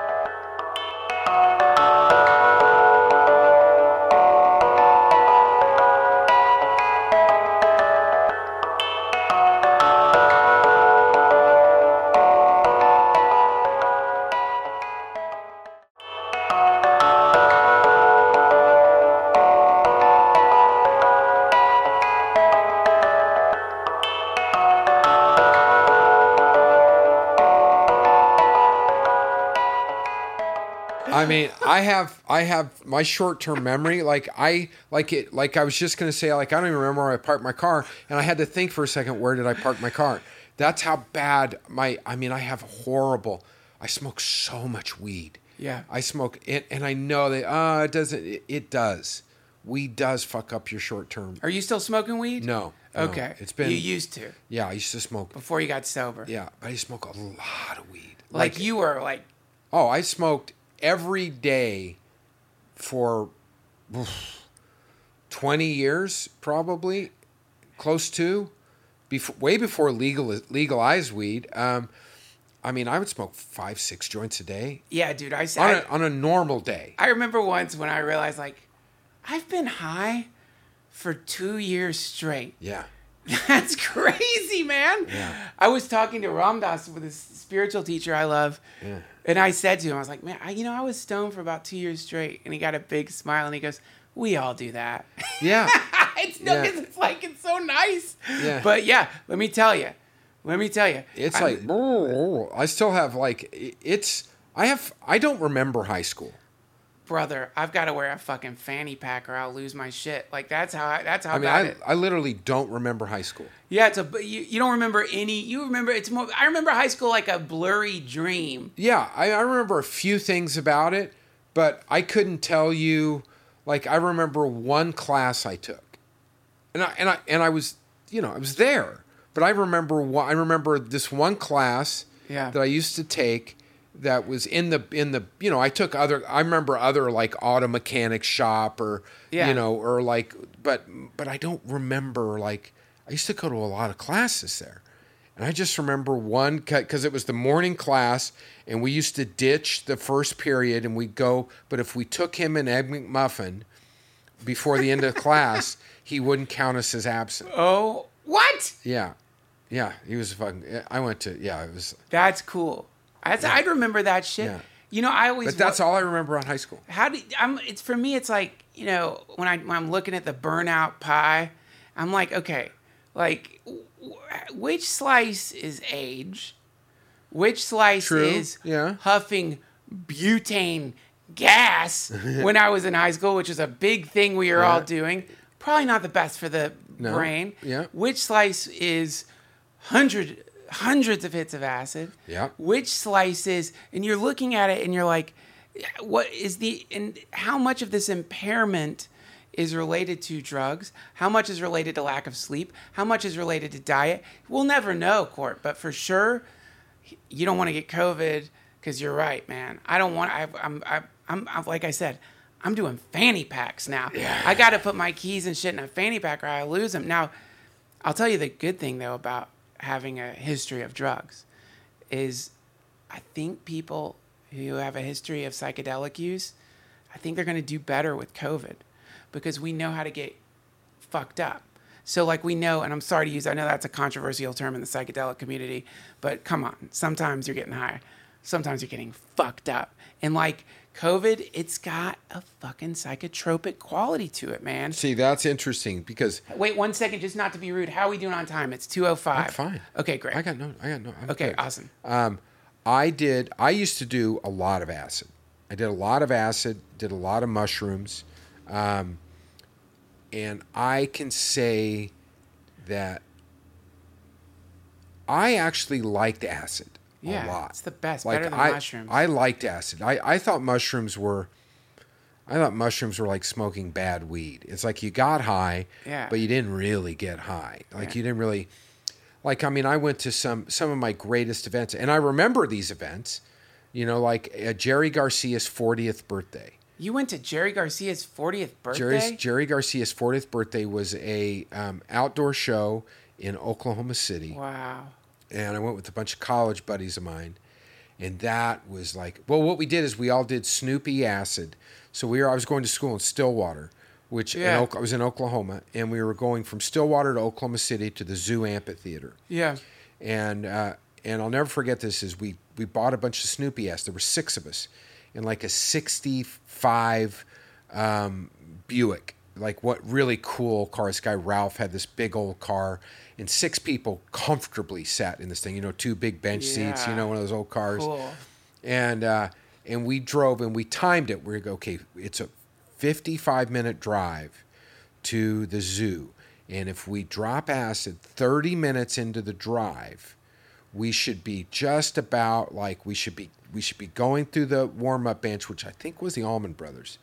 I mean, I have I have my short-term memory. Like I like it. Like I was just gonna say. Like I don't even remember where I parked my car, and I had to think for a second. Where did I park my car? That's how bad my. I mean, I have horrible. I smoke so much weed.
Yeah.
I smoke it, and I know that. Uh, it doesn't. It, it does. Weed does fuck up your short-term.
Are you still smoking weed?
No.
Okay.
No. It's been.
You used to.
Yeah, I used to smoke
before you got sober.
Yeah, but I used to smoke a lot of weed.
Like, like you were like.
Oh, I smoked every day for oof, twenty years, probably, close to, before, way before legal legalized weed. Um, I mean, I would smoke five, six joints a day.
Yeah, dude. I,
on,
I
a, on a normal day.
I remember once when I realized, like, I've been high for two years straight.
Yeah.
That's crazy, man.
Yeah.
I was talking to Ram Dass, with this spiritual teacher I love.
Yeah.
And I said to him, I was like, man, I, you know, I was stoned for about two years straight. And he got a big smile and he goes, we all do that.
Yeah.
it's, no,
yeah.
it's like, it's so nice.
Yeah.
But yeah, let me tell you. Let me tell you.
It's
I'm,
like, I still have like, it's, I have, I don't remember high school.
Brother, I've got to wear a fucking fanny pack or I'll lose my shit. Like that's how I, that's how
I mean,
bad
I,
it.
I literally don't remember high school.
Yeah, it's a you, you don't remember any. You remember it's more. I remember high school like a blurry dream.
Yeah, I, I remember a few things about it, but I couldn't tell you. Like I remember one class I took, and I and I and I was you know I was there, but I remember one, I remember this one class
yeah.
that I used to take. That was in the in the you know I took other I remember other like auto mechanic shop or
yeah.
you know or like but but I don't remember like I used to go to a lot of classes there, and I just remember one because it was the morning class and we used to ditch the first period and we'd go, but if we took him an Egg McMuffin before the end of class he wouldn't count us as absent.
Oh, what?
Yeah, yeah, he was fucking. I went to yeah it was.
That's cool. I,
Yeah.
I'd remember that shit.
Yeah.
You know, I always.
But that's all I remember on high school.
How do I'm? It's for me. It's like you know when I when I'm looking at the burnout pie, I'm like, okay, like w- which slice is age, which slice
True.
is
Yeah.
huffing butane gas when I was in high school, which is a big thing we were
Yeah.
all doing. Probably not the best for the
No.
brain.
Yeah.
Which slice is hundred. Hundreds of hits of acid.
Yeah.
Which slices, and you're looking at it and you're like, what is the, and how much of this impairment is related to drugs? How much is related to lack of sleep? How much is related to diet? We'll never know, Court, but for sure, you don't want to get COVID because you're right, man. I don't want, I, I'm, I, I'm, I'm, like I said, I'm doing fanny packs now.
Yeah.
I got to put my keys and shit in a fanny pack or I lose them. Now, I'll tell you the good thing, though, about having a history of drugs is I think people who have a history of psychedelic use, I think they're going to do better with COVID because we know how to get fucked up. So, like, we know, and I'm sorry to use, I know that's a controversial term in the psychedelic community, but come on, sometimes you're getting high. Sometimes you're getting fucked up. And, like, COVID, it's got a fucking psychotropic quality to it, man.
See, that's interesting because...
Wait one second, just not to be rude. How are we doing on time? It's two oh five.
I'm fine.
Okay, great.
I got no... I got no... I'm
okay,
good.
awesome.
Um, I did... I used to do a lot of acid. I did a lot of acid, did a lot of mushrooms. Um... And I can say that I actually liked acid
yeah,
a lot.
It's the best,
like,
better than
I,
mushrooms.
I liked acid. I, I thought mushrooms were, I thought mushrooms were like smoking bad weed. It's like you got high,
yeah.
but you didn't really get high. Like
yeah.
you didn't really, like I mean, I went to some some of my greatest events, and I remember these events. You know, like uh, Jerry Garcia's fortieth birthday.
You went to Jerry Garcia's fortieth birthday?
Jerry's, Jerry Garcia's fortieth birthday was a um, outdoor show in Oklahoma City.
Wow.
And I went with a bunch of college buddies of mine. And that was like, well, what we did is we all did Snoopy acid. So we were, I was going to school in Stillwater, which
yeah.
in, I was in Oklahoma. And we were going from Stillwater to Oklahoma City to the Zoo Amphitheater.
Yeah.
And uh, and I'll never forget this is we, we bought a bunch of Snoopy acid. There were six of us. In like a sixty-five um, Buick, like what really cool car. This guy Ralph had this big old car, and six people comfortably sat in this thing. You know, two big bench
yeah.
seats. You know, one of those old cars.
Cool.
And uh, and we drove and we timed it. We go, okay, it's a fifty-five minute drive to the zoo, and if we drop acid thirty minutes into the drive, we should be just about like we should be. We should be going through the warm-up bench, which I think was the Allman Brothers,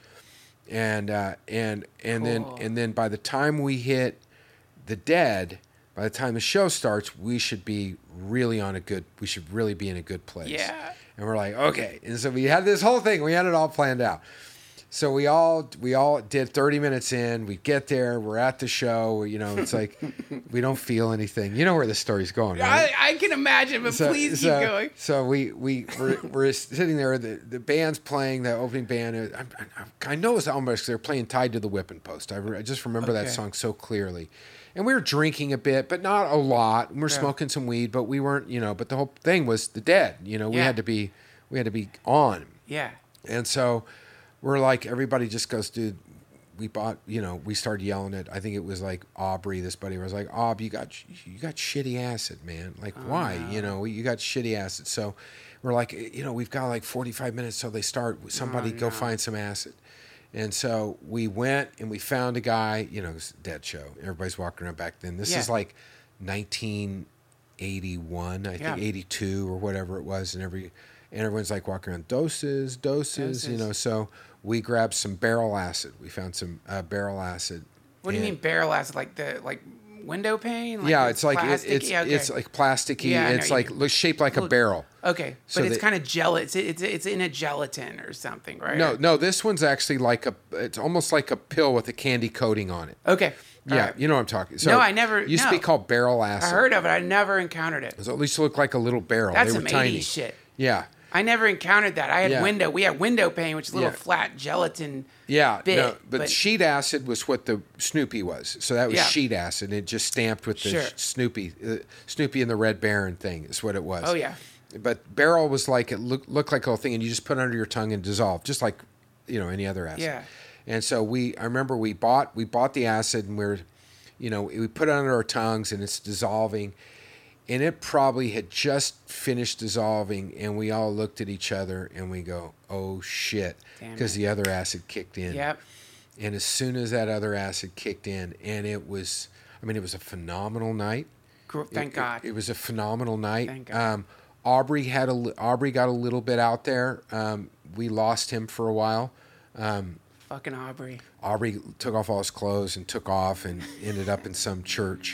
and uh, and and
cool.
then and then by the time we hit the Dead, by the time the show starts, we should be really on a good. We should really be in a good place.
Yeah.
And we're like, okay, and so we had this whole thing. We had it all planned out. So we all we all did thirty minutes in. We get there. We're at the show. You know, it's like we don't feel anything. You know where the story's going, right?
I, I can imagine, but
so,
please
so,
keep going.
So we we we're, we're sitting there. The, the band's playing the opening band. I, I, I know it's almost they're playing "Tied to the Whipping Post." I, re, I just remember
okay.
that song so clearly. And we were drinking a bit, but not a lot. We were
yeah.
smoking some weed, but we weren't. You know, but the whole thing was the Dead. You know, we
yeah.
had to be we had to be on.
Yeah.
And so. We're like, everybody just goes, dude, we bought, you know, we started yelling at, I think it was like Aubrey, this buddy was like, Aub, you got, you got shitty acid, man. Like, oh, why? No. You know, you got shitty acid. So we're like, you know, we've got like forty-five minutes till they start. Somebody oh, go no. find some acid. And so we went and we found a guy, you know, it was a Dead show. Everybody's walking around back then. This yeah. is like nineteen eighty-one, I yeah. think eighty-two or whatever it was. And every, and everyone's like walking around, doses, doses, doses. you know, so. We grabbed some barrel acid. We found some uh, barrel acid.
What do you mean barrel acid? Like the like window pane? Like
yeah, it's like it, it's
yeah, okay.
it's like plasticky.
Yeah,
it's like you, shaped like a barrel.
Okay, but so it's kind of gel. It's, it's it's in a gelatin or something, right?
No, no. This one's actually like a. It's almost like a pill with a candy coating on it.
Okay.
Yeah,
right.
you know what I'm talking. So
no, I never.
It used
no.
to be called barrel acid.
I heard of it. I never encountered it.
So at least it looked like a little barrel.
That's
they were
some
tiny.
eighties shit.
Yeah.
I never encountered that. I had
yeah.
window. We had window pane, which is a little
yeah.
flat gelatin.
Yeah,
bit,
no, but,
but
sheet acid was what the Snoopy was. So that was
yeah.
sheet acid. It just stamped with the
sure.
Snoopy, uh, Snoopy and the Red Baron thing is what it was.
Oh yeah.
But barrel was like it looked looked like a whole thing, and you just put it under your tongue and dissolve, just like you know any other acid.
Yeah.
And so we, I remember we bought we bought the acid, and we're, you know, we put it under our tongues, and it's dissolving. And it probably had just finished dissolving, and we all looked at each other, and we go, oh, shit, because the other acid kicked in.
Yep.
And as soon as that other acid kicked in, and it was, I mean, it was a phenomenal night.
Thank
it,
God.
It, it was a phenomenal night.
Thank God.
Um, Aubrey, had a, Aubrey got a little bit out there. Um, we lost him for a while. Um,
Fucking Aubrey.
Aubrey took off all his clothes and took off and ended up in some church.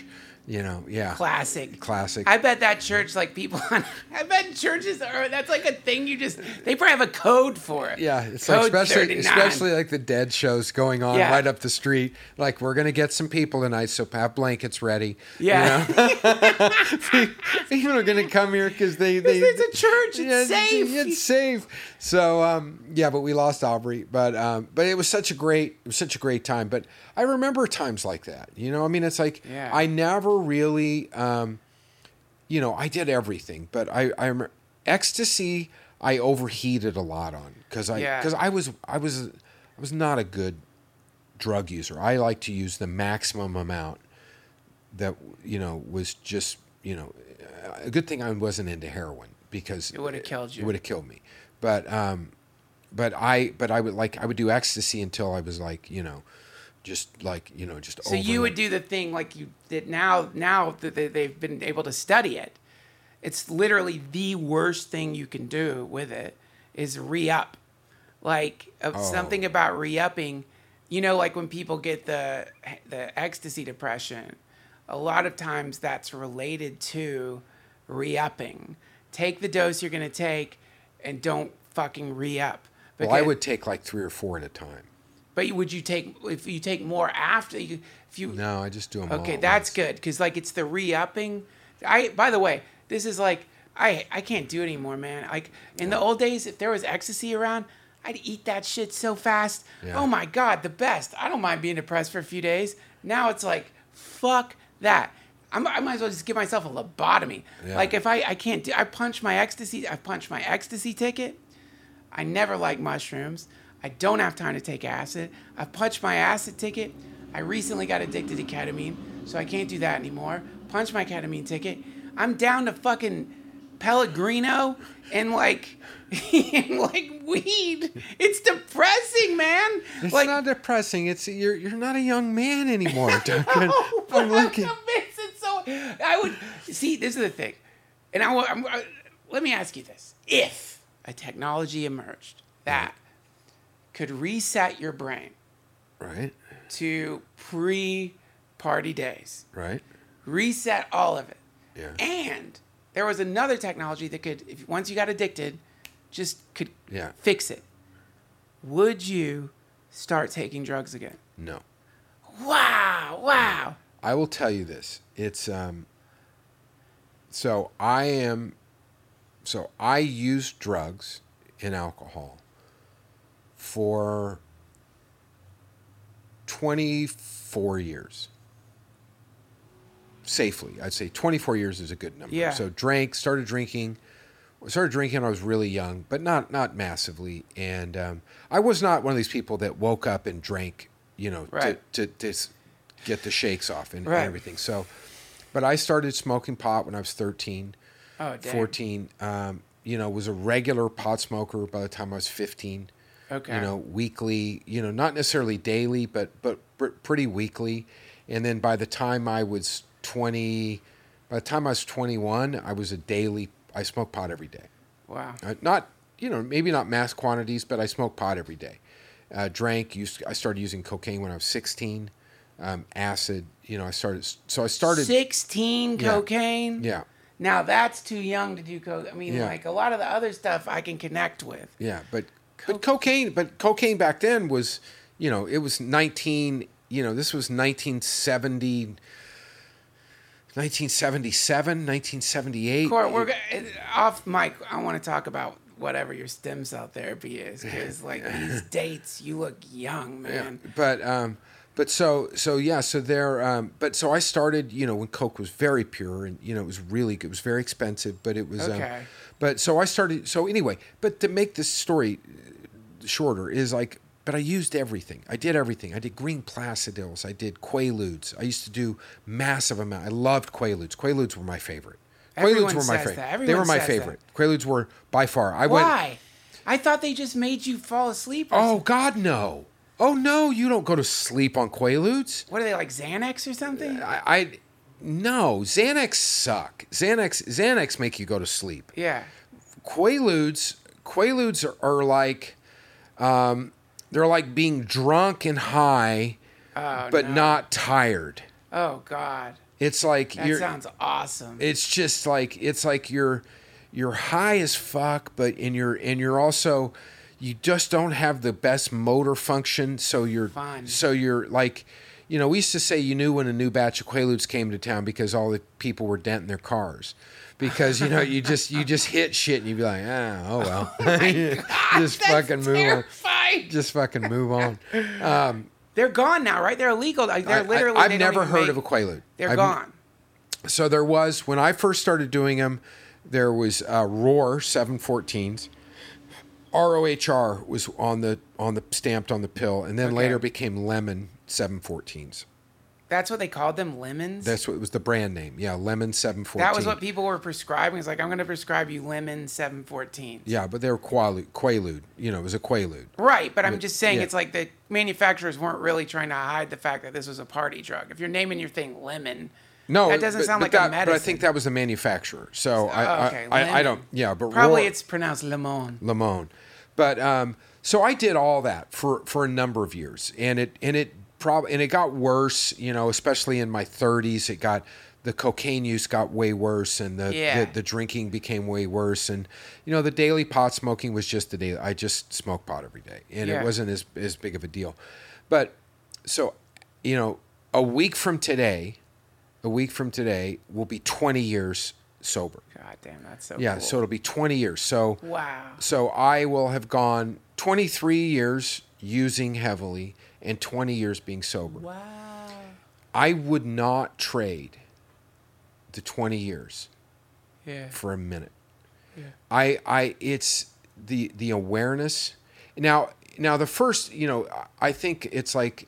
You know, yeah.
Classic.
Classic.
I bet that church, like people on, I bet churches are, that's like a thing you just, they probably have a code for it.
Yeah, it's
Code
like especially
thirty-nine.
especially like the Dead shows going on
Yeah.
right up the street. Like, we're gonna get some people tonight, so have blankets ready.
Yeah.
You know? People are gonna come here because they they.
It's a church. It's
Yeah,
safe.
It's safe. So um, yeah, but we lost Aubrey. But um, but it was such a great it was such a great time. But I remember times like that. You know, I mean, it's like
Yeah.
I never really, um, you know, I did everything. But I I remember ecstasy. I overheated a lot on because I
Yeah.
because I was I was I was not a good drug user. I like to use the maximum amount that you know was just you know a good thing I wasn't into heroin because
It would have killed you.
It would have killed me. But um, but I but I would like I would do ecstasy until I was like you know, just like you know just.
So you would do the thing like you did now. Now that they- they've been able to study it, it's literally the worst thing you can do with it is re-up. Like uh,
Oh.
something about re-upping. You know, like when people get the the ecstasy depression, a lot of times that's related to re-upping. Take the dose you're gonna take, and don't fucking re-up.
Well, I
Because-
would take like three or four at a time.
But would you take if you take more after you? If you
No, I just do them.
okay,
all at
that's
once.
good because like it's the re-upping. I by the way, this is like I I can't do it anymore, man. Like in the old days, if there was ecstasy around, I'd eat that shit so fast.
Yeah.
Oh my god, the best. I don't mind being depressed for a few days. Now it's like fuck that. I'm, I might as well just give myself a lobotomy.
Yeah.
Like if I I can't do, I punch my ecstasy. I punch my ecstasy ticket. I never like mushrooms. I don't have time to take acid. I've punched my acid ticket. I recently got addicted to ketamine, so I can't do that anymore. Punch my ketamine ticket. I'm down to fucking Pellegrino and like and like weed. It's depressing, man.
It's
like,
not depressing. It's you're you're not a young man anymore, Duncan.
No, but
I'm
I'm
looking.
convinced it's so. I would see. This is the thing, and I, I'm, I let me ask you this: if a technology emerged that could reset your brain
Right,
to pre-party days,
right.
reset all of it,
Yeah.
and there was another technology that could, if once you got addicted, just could
Yeah.
fix it, would you start taking drugs again?
No.
Wow! Wow!
I will tell you this. It's um so I am so I use drugs and alcohol for twenty-four years. Safely. I'd say twenty-four years is a good number.
Yeah.
So drank, started drinking. Started drinking when I was really young, but not not massively. And um, I was not one of these people that woke up and drank, you know,
Right.
to, to, to s- get the shakes off and, and
Right.
everything. So, but I started smoking pot when I was thirteen,
Oh, damn.
fourteen. Um, you know, was a regular pot smoker by the time I was fifteen.
Okay.
You know, weekly. You know, not necessarily daily, but but pr- pretty weekly. And then by the time I was twenty, by the time I was twenty-one, I was a daily. I smoked pot every day.
Wow.
Uh, not, you know, maybe not mass quantities, but I smoked pot every day. Uh, drank. Used. I started using cocaine when I was sixteen. Um, acid. You know, I started. So I started.
sixteen
Yeah.
cocaine?
Yeah.
Now that's too young to do coke. I mean,
Yeah.
like a lot of the other stuff I can connect with.
Yeah, but but cocaine, but cocaine back then was, you know, it was nineteen. You know, this was nineteen seventy. nineteen seventy-seven, nineteen seventy-eight.
Court, we're go- off mic. I want to talk about whatever your stem cell therapy is, because like these dates, you look young,
Yeah,
man.
but um, but so so yeah, so there. Um, but so I started, you know, when coke was very pure, and you know, it was really good. It was very expensive, but it was.
Okay.
Um, but so I started. So anyway, but to make this story shorter is like. But I used everything. I did everything. I did green placidils. I did Quaaludes. I used to do massive amount. I loved Quaaludes. Quaaludes were my favorite.
Everyone
Quaaludes were my
says
favorite.
that.
They were
Everyone
my
says
favorite. Quaaludes were by far. I went.
Why? I thought they just made you fall asleep. Or
Oh
something.
God, no. Oh no, you don't go to sleep on Quaaludes.
What are they, like Xanax or something?
I, I no. Xanax suck. Xanax Xanax make you go to sleep.
Yeah.
Quaaludes Quaaludes are, are like, um, they're like being drunk and high,
Oh,
but
no.
not tired.
Oh God.
It's like
That
you're.
sounds awesome.
It's just like it's like you're you're high as fuck, but and you're and you're also you just don't have the best motor function. So you're
Fun.
so you're like, you know, we used to say you knew when a new batch of Quaaludes came to town because all the people were denting their cars. Because you know you just you just hit shit and you'd be like, ah, oh well,
Oh my God,
just
that's
fucking move
terrifying.
on, just fucking move on. Um,
They're gone now, right? They're illegal. Like, they're
I,
literally.
I, I've
they don't
never
even
heard
make-
of a Quaalude.
They're
I've-
gone.
So there was when I first started doing them, there was uh, Roar seven fourteens. R O H R was on the on the stamped on the pill, and then
Okay.
later became Lemon seven fourteens.
That's what they called them, lemons.
That's what was the brand name. Yeah, Lemon seven fourteen.
That was what people were prescribing. It's like, I'm going to prescribe you lemon seven fourteen.
Yeah, but they were Quaalude. Quaalude. You know, it was a Quaalude.
Right, but I'm
But-
just saying
yeah.
it's like the manufacturers weren't really trying to hide the fact that this was a party drug. If you're naming your thing lemon,
No,
that doesn't
but-
sound
but
like
that,
a medicine.
But I think that was the manufacturer. So I,
Oh, okay,
I, I, I
lemon.
don't. Yeah, but
probably
Roar-
it's pronounced lemon.
Lemon. But um, so I did all that for, for a number of years, and it and it probably and it got worse. You know, especially in my thirties, it got the cocaine use got way worse, and the,
Yeah.
the the drinking became way worse, and you know the daily pot smoking was just the daily. I just smoked pot every day, and
Yeah.
it wasn't as as big of a deal. But so, you know, a week from today, a week from today will be twenty years sober.
God damn, that's so
Yeah,
cool.
so it'll be twenty years. So
Wow.
so I will have gone twenty-three years using heavily and twenty years being sober.
Wow.
I would not trade the twenty years
Yeah.
for a minute.
Yeah.
I I it's the the awareness. Now now the first, you know, I think it's like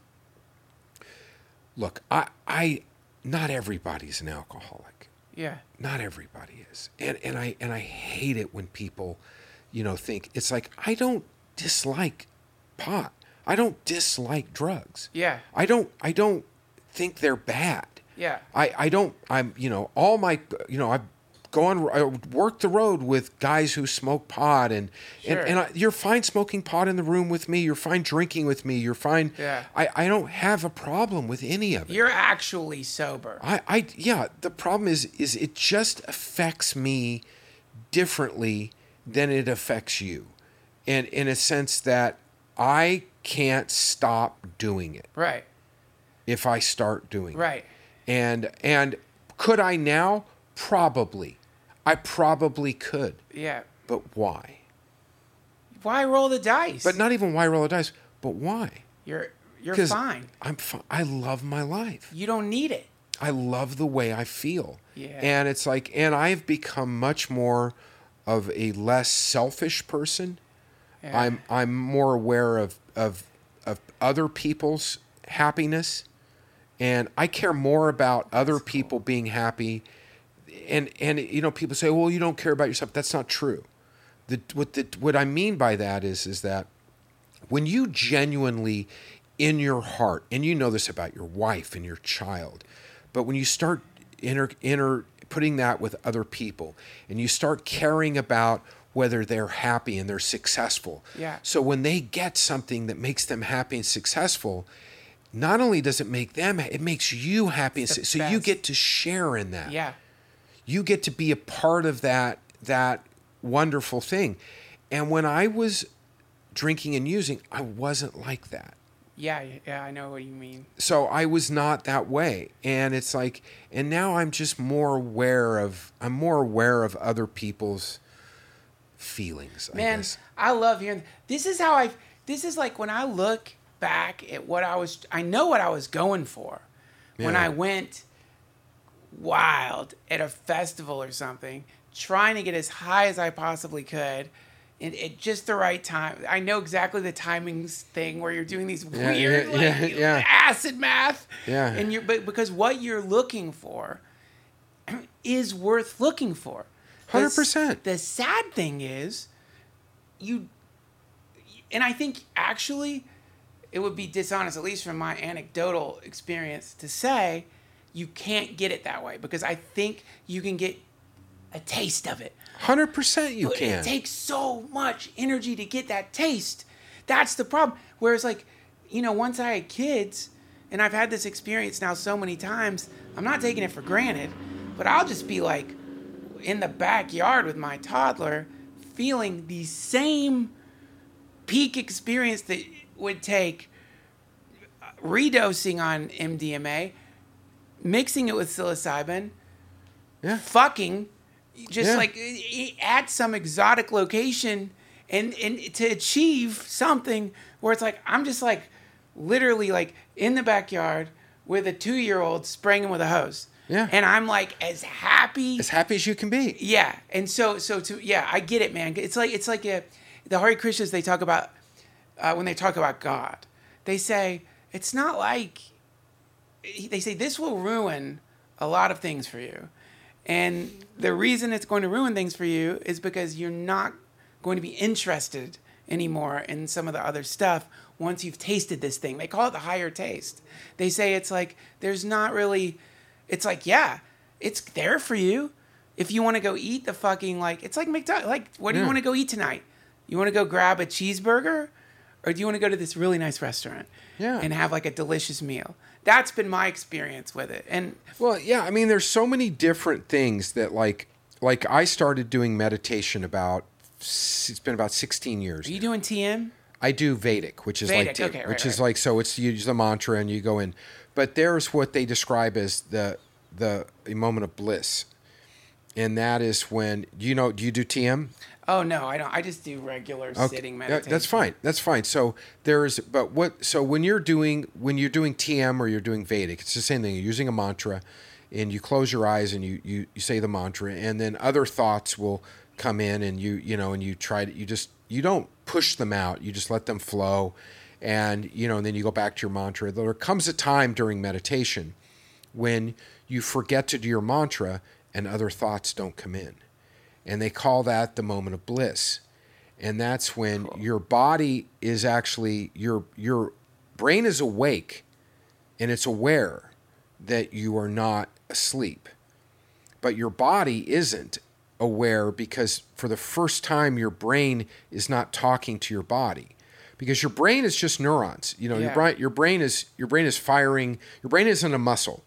look, I I not everybody's an alcoholic.
Yeah.
Not everybody is. And and I and I hate it when people, you know, think it's like I don't dislike pot. I don't dislike drugs.
Yeah.
I don't I don't think they're bad.
Yeah.
I, I don't I'm you know all my you know I go on I work the road with guys who smoke pot and
Sure.
and, and I, you're fine smoking pot in the room with me, you're fine drinking with me, you're fine.
Yeah.
I, I don't have a problem with any of it.
You're actually sober.
I, I yeah, the problem is is it just affects me differently than it affects you. And in a sense that I can't stop doing it
Right.
if I start doing it.
Right.
And and could I now? Probably. I probably could.
Yeah.
But why?
Why roll the dice?
But not even why roll the dice, but why?
You're you're
'Cause
fine.
I'm fi- I love my life.
You don't need it.
I love the way I feel.
Yeah.
And it's like, and I've become much more of a less selfish person.
Yeah.
I'm I'm more aware of of of other people's happiness, and I care more about other people being happy. And and you know, people say, well, you don't care about yourself. That's not true. The what the what I mean by that is is that when you genuinely in your heart, and you know this about your wife and your child, but when you start inter, inter putting that with other people, and you start caring about whether they're happy and they're successful.
Yeah.
So when they get something that makes them happy and successful, not only does it make them, it makes you happy. And
the
so you
best.
get to share in that.
Yeah.
You get to be a part of that that wonderful thing. And when I was drinking and using, I wasn't like that.
Yeah. Yeah. I know what you mean.
So I was not that way. And it's like, and now I'm just more aware of, I'm more aware of other people's feelings, I
Man,
guess.
I love hearing. This is how I. This is like when I look back at what I was. I know what I was going for when
Yeah.
I went wild at a festival or something, trying to get as high as I possibly could, and at just the right time. I know exactly the timings thing where you're doing these
Yeah,
weird,
yeah,
like
yeah, yeah.
acid math.
Yeah.
And you're but because what you're looking for is worth looking for. The
one hundred
s-
percent.
The sad thing is, you, and I think actually, it would be dishonest, at least from my anecdotal experience, to say you can't get it that way because I think you can get a taste of it.
one hundred percent you
But
can.
It takes so much energy to get that taste. That's the problem. Whereas, like, you know, once I had kids, and I've had this experience now so many times, I'm not taking it for granted, but I'll just be like in the backyard with my toddler feeling the same peak experience that would take redosing on M D M A, mixing it with psilocybin,
Yeah.
fucking, just
Yeah.
like at some exotic location, and, and to achieve something where it's like, I'm just like literally like in the backyard with a two-year-old spraying him with a hose.
Yeah.
And I'm like as happy.
As happy as you can be.
Yeah. And so, so to, yeah, I get it, man. It's like, it's like a, the Hare Krishnas, they talk about, uh, when they talk about God, they say, it's not like, they say this will ruin a lot of things for you. And the reason it's going to ruin things for you is because you're not going to be interested anymore in some of the other stuff once you've tasted this thing. They call it the higher taste. They say it's like, there's not really, it's like, yeah, it's there for you. If you want to go eat the fucking, like, it's like McDonald's, like, what do
Yeah.
you want to go eat tonight? You want to go grab a cheeseburger? Or do you want to go to this really nice restaurant
Yeah.
and have like a delicious meal? That's been my experience with it. And
Well, yeah, I mean, there's so many different things that, like, like I started doing meditation about, it's been about sixteen years.
are you doing T M?
I do Vedic, which is
Vedic,
like,
okay, right,
which is
right.
like, so it's, you use the mantra and you go in, but there's what they describe as the, the moment of bliss. And that is when, you know, do you do T M?
Oh no, I don't. I just do regular sitting
Yeah,
meditation.
that's fine. That's fine. So there's, but what, so when you're doing, when you're doing T M or you're doing Vedic, it's the same thing. You're using a mantra and you close your eyes and you, you, you say the mantra, and then other thoughts will come in and you, you know, and you try to, you just, you don't push them out. You just let them flow. And, you know, and then you go back to your mantra. There comes a time during meditation when you forget to do your mantra and other thoughts don't come in. And they call that the moment of bliss. And that's when cool. your body is actually, your your brain is awake and it's aware that you are not asleep. But your body isn't aware because for the first time your brain is not talking to your body. Because your brain is just neurons. You know,
Yeah.
your brain your brain is your brain is firing, your brain isn't a muscle.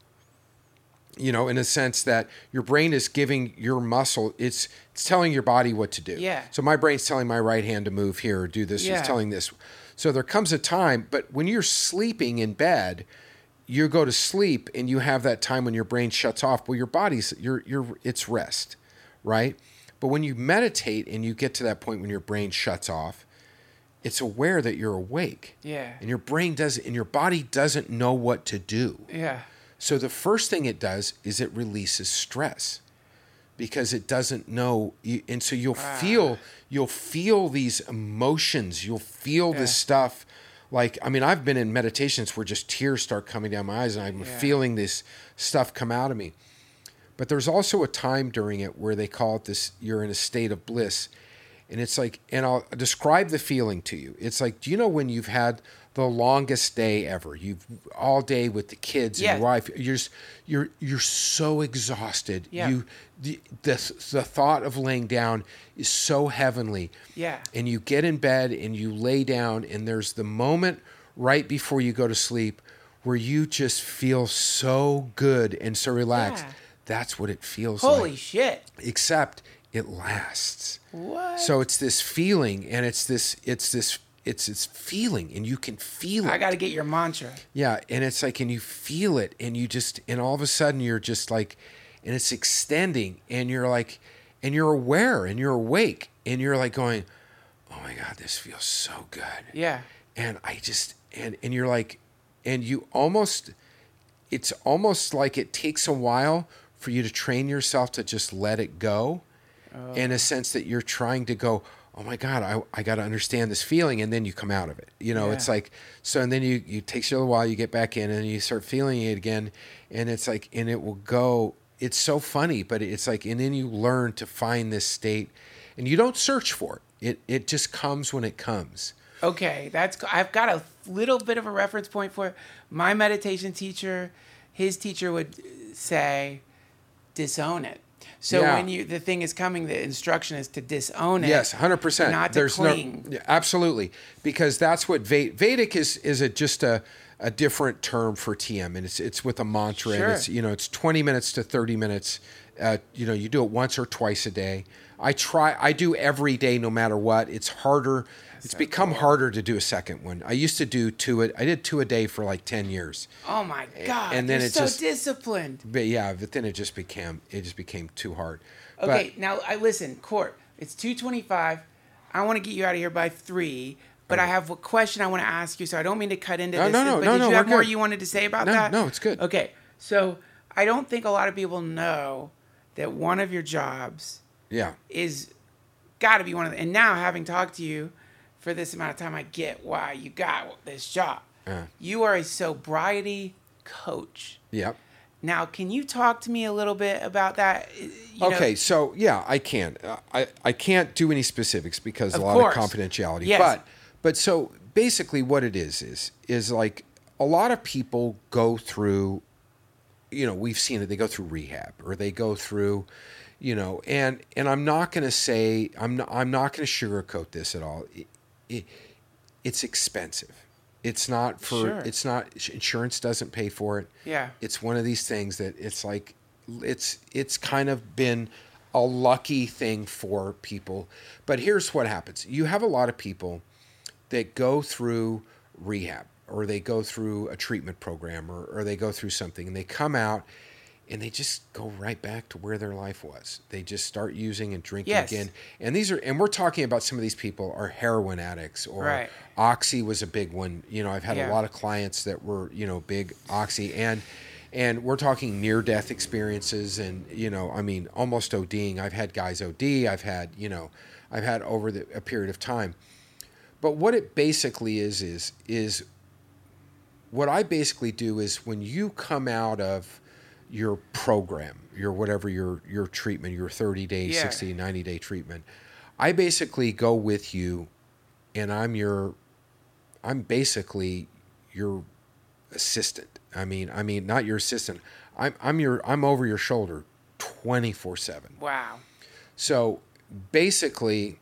You know, in a sense that your brain is giving your muscle, it's it's telling your body what to do.
Yeah.
So my brain's telling my right hand to move here or do this.
Yeah.
It's telling this. So there comes a time, but when you're sleeping in bed, you go to sleep and you have that time when your brain shuts off. Well, your body's, you're, you're, it's rest, right? But when you meditate and you get to that point when your brain shuts off, it's aware that you're awake.
Yeah.
And your brain does, and your body doesn't know what to do.
Yeah.
So the first thing it does is it releases stress because it doesn't know. And so you'll
Ah.
feel, you'll feel these emotions. You'll feel
Yeah.
this stuff. Like, I mean, I've been in meditations where just tears start coming down my eyes and I'm
Yeah.
feeling this stuff come out of me. But there's also a time during it where they call it this, you're in a state of bliss. And it's like, and I'll describe the feeling to you. It's like, do you know when you've had the longest day ever? You've all day with the kids and
Yeah.
your wife. You're just, you're you're so exhausted.
Yeah.
You the, the the thought of laying down is so heavenly.
Yeah.
And you get in bed and you lay down, and there's the moment right before you go to sleep where you just feel so good and so relaxed.
Yeah.
That's what it feels
Holy
like.
shit.
Except it lasts.
What?
So it's this feeling, and it's this, it's this, it's this feeling, and you can feel it.
I got to get your mantra.
Yeah, and it's like, and you feel it, and you just, and all of a sudden you're just like, and it's extending, and you're like, and you're aware, and you're awake, and you're like going, oh my God, this feels so good.
Yeah.
And I just, and and you're like, and you almost, it's almost like it takes a while for you to train yourself to just let it go.
Oh.
In a sense that you're trying to go, oh my God, I, I got to understand this feeling. And then you come out of it. You know,
Yeah.
it's like, so, and then you, you takes you a little while, you get back in and you start feeling it again. And it's like, and it will go, it's so funny, but it's like, and then you learn to find this state and you don't search for it. It, it just comes when it comes.
Okay, that's I've got a little bit of a reference point for it. My meditation teacher. His teacher would say, disown it. So
Yeah.
when you the thing is coming, the instruction is to disown it.
Yes, one hundred percent.
Not to
There's
cling.
no absolutely, because that's what Vedic, Vedic is is a, just a a different term for T M, and it's it's with a mantra,
Sure.
and it's you know it's twenty minutes to thirty minutes. Uh, you know, you do it once or twice a day. I try. I do every day, no matter what. It's harder. It's
so
become
cool.
harder to do a second one. I used to do two. A, I did two a day for like ten years.
Oh my God!
And then
you're
it
so
just-
disciplined.
But yeah, but then it just became it just became too hard.
Okay,
But,
now I listen, Court. It's two twenty-five. I want to get you out of here by three. But I have a question I want to ask you, so I don't mean to cut into
No,
this.
no, no,
but
no,
did
no,
you have
we're
more
good.
you wanted to say about
No,
that?
no, it's good.
Okay, so I don't think a lot of people know that one of your jobs
yeah.
is got to be one of the, and now having talked to you for this amount of time, I get why you got this job.
Uh.
You are a sobriety coach.
Yep.
Now, can you talk to me a little bit about that? You know-
Okay, so yeah, I can. Uh, I I can't do any specifics because
Of
a lot
course.
of confidentiality.
Yes.
But but so basically, what it is is is like a lot of people go through. You know, we've seen it. They go through rehab, or they go through, you know, and and I'm not going to say I'm not, I'm not going to sugarcoat this at all. It, it, it's expensive. It's not for.
Sure.
It's not. Insurance doesn't pay for it.
Yeah.
It's one of these things that it's like it's it's kind of been a lucky thing for people. But here's what happens. You have a lot of people that go through rehab, or they go through a treatment program, or, or they go through something, and they come out and they just go right back to where their life was. They just start using and drinking
Yes.
again. And these are, and we're talking about some of these people are heroin addicts, or
Right.
Oxy was a big one. You know, I've had
Yeah.
a lot of clients that were, you know, big Oxy, and and we're talking near-death experiences, and you know, I mean, almost ODing. I've had guys O D. I've had, you know, I've had over the, a period of time. But what it basically is is is what I basically do is when you come out of your program, your whatever your your treatment, your thirty day,
Yeah.
sixty, ninety day treatment, I basically go with you, and I'm your I'm basically your assistant. I mean, I mean not your assistant. I'm I'm your I'm over your shoulder twenty-four seven.
Wow.
So basically,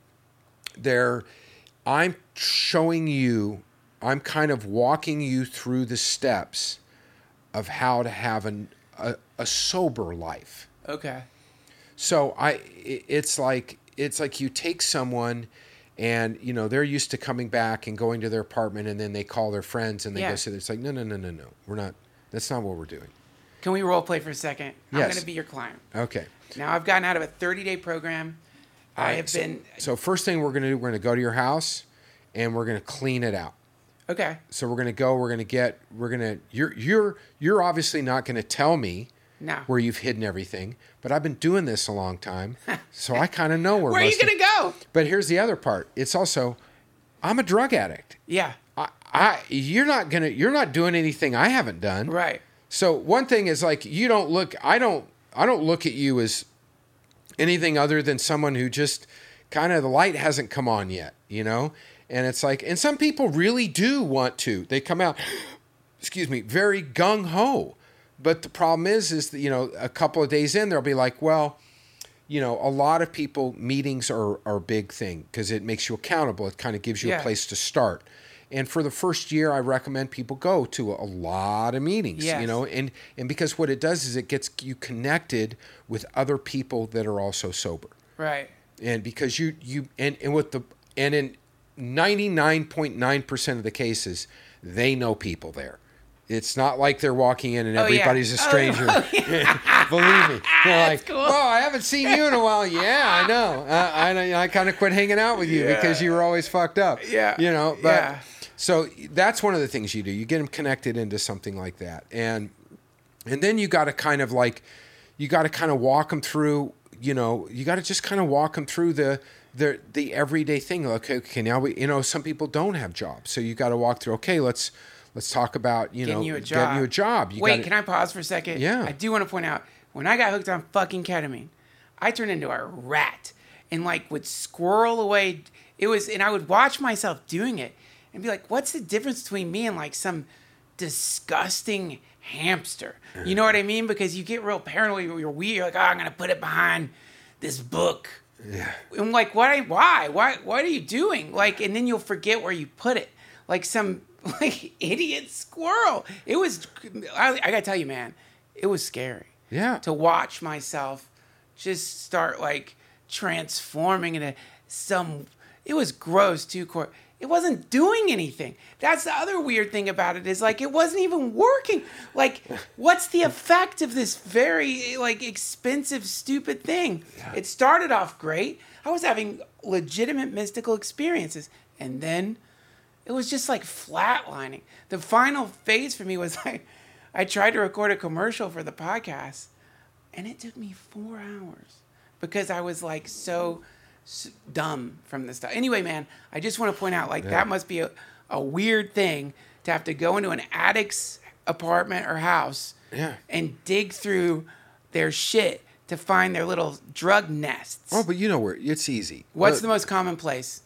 there, I'm showing you, I'm kind of walking you through the steps of how to have an, a, a sober life.
Okay.
So I, it- it's like it's like you take someone, and you know they're used to coming back and going to their apartment, and then they call their friends and they
Yeah.
go sit there. It's like no, no, no, no, no. We're not. That's not what we're doing.
Can we role play for a second? I'm
Yes.
going to be your client.
Okay.
Now, I've gotten out of a thirty day program. I
Alright,
have
so-
been.
So first thing we're gonna do, we're gonna go to your house, and we're gonna clean it out.
Okay.
So we're gonna go. We're gonna get. We're gonna. You're you're you're obviously not gonna tell me
No.
where you've hidden everything. But I've been doing this a long time, so I kind of know where.
Where are you
most of-
going to go?
But here's the other part. It's also, I'm a drug addict.
Yeah.
I, I you're not gonna. You're not doing anything I haven't done.
Right.
So one thing is like you don't look. I don't. I don't look at you as anything other than someone who just kind of the light hasn't come on yet, you know? And it's like, and some people really do want to. They come out, excuse me, very gung ho. But the problem is, is that, you know, a couple of days in, they'll be like, well, you know, a lot of people, meetings are, are a big thing because it makes you accountable. It kind of gives you
Yeah.
a place to start. And for the first year, I recommend people go to a lot of meetings,
Yes.
you know, and, and because what it does is it gets you connected with other people that are also sober.
Right.
And because you, you and, and with the, and in ninety-nine point nine percent of the cases, they know people there. It's not like they're walking in and
Oh, yeah.
everybody's a
Oh,
stranger.
oh, yeah.
Believe me. They're like,
cool.
oh, I haven't seen you in a while. Yeah, I know. Uh, I, I kind of quit hanging out with you
Yeah.
because you were always fucked up.
Yeah.
You know, but
Yeah.
so that's one of the things you do. You get them connected into something like that. And, and then you got to kind of like, you got to kind of walk them through, you know, you got to just kind of walk them through the, the, the everyday thing. Like, okay, okay, now we, you know, some people don't have jobs. So you got to walk through, okay, let's, let's talk about, you
Getting
know,
you a
getting
job.
you a job. You
Wait,
gotta,
can I pause for a second?
Yeah.
I do want to point out, when I got hooked on fucking ketamine, I turned into a rat and like would squirrel away. It was, and I would watch myself doing it and be like, what's the difference between me and like some disgusting hamster. You know what I mean? Because you get real paranoid. You're weird. You're like, oh, I'm gonna put it behind this book.
Yeah.
I'm like, why? Why? Why? What are you doing? Like, and then you'll forget where you put it. Like some like idiot squirrel. It was. I, I gotta tell you, man, it was scary.
Yeah.
To watch myself just start like transforming into some. It was gross too, Court. It wasn't doing anything. That's the other weird thing about it is like it wasn't even working. Like, what's the effect of this very like expensive, stupid thing? Yeah. It started off great. I was having legitimate mystical experiences, and then it was just like flatlining. The final phase for me was like I tried to record a commercial for the podcast, and it took me four hours because I was like so. dumb from this stuff. Anyway, man, I just want to point out, like, yeah. that must be a, a weird thing to have to go into an addict's apartment or house
yeah.
and dig through their shit to find their little drug nests.
Oh, but you know where it's easy.
What's
but,
the most common place?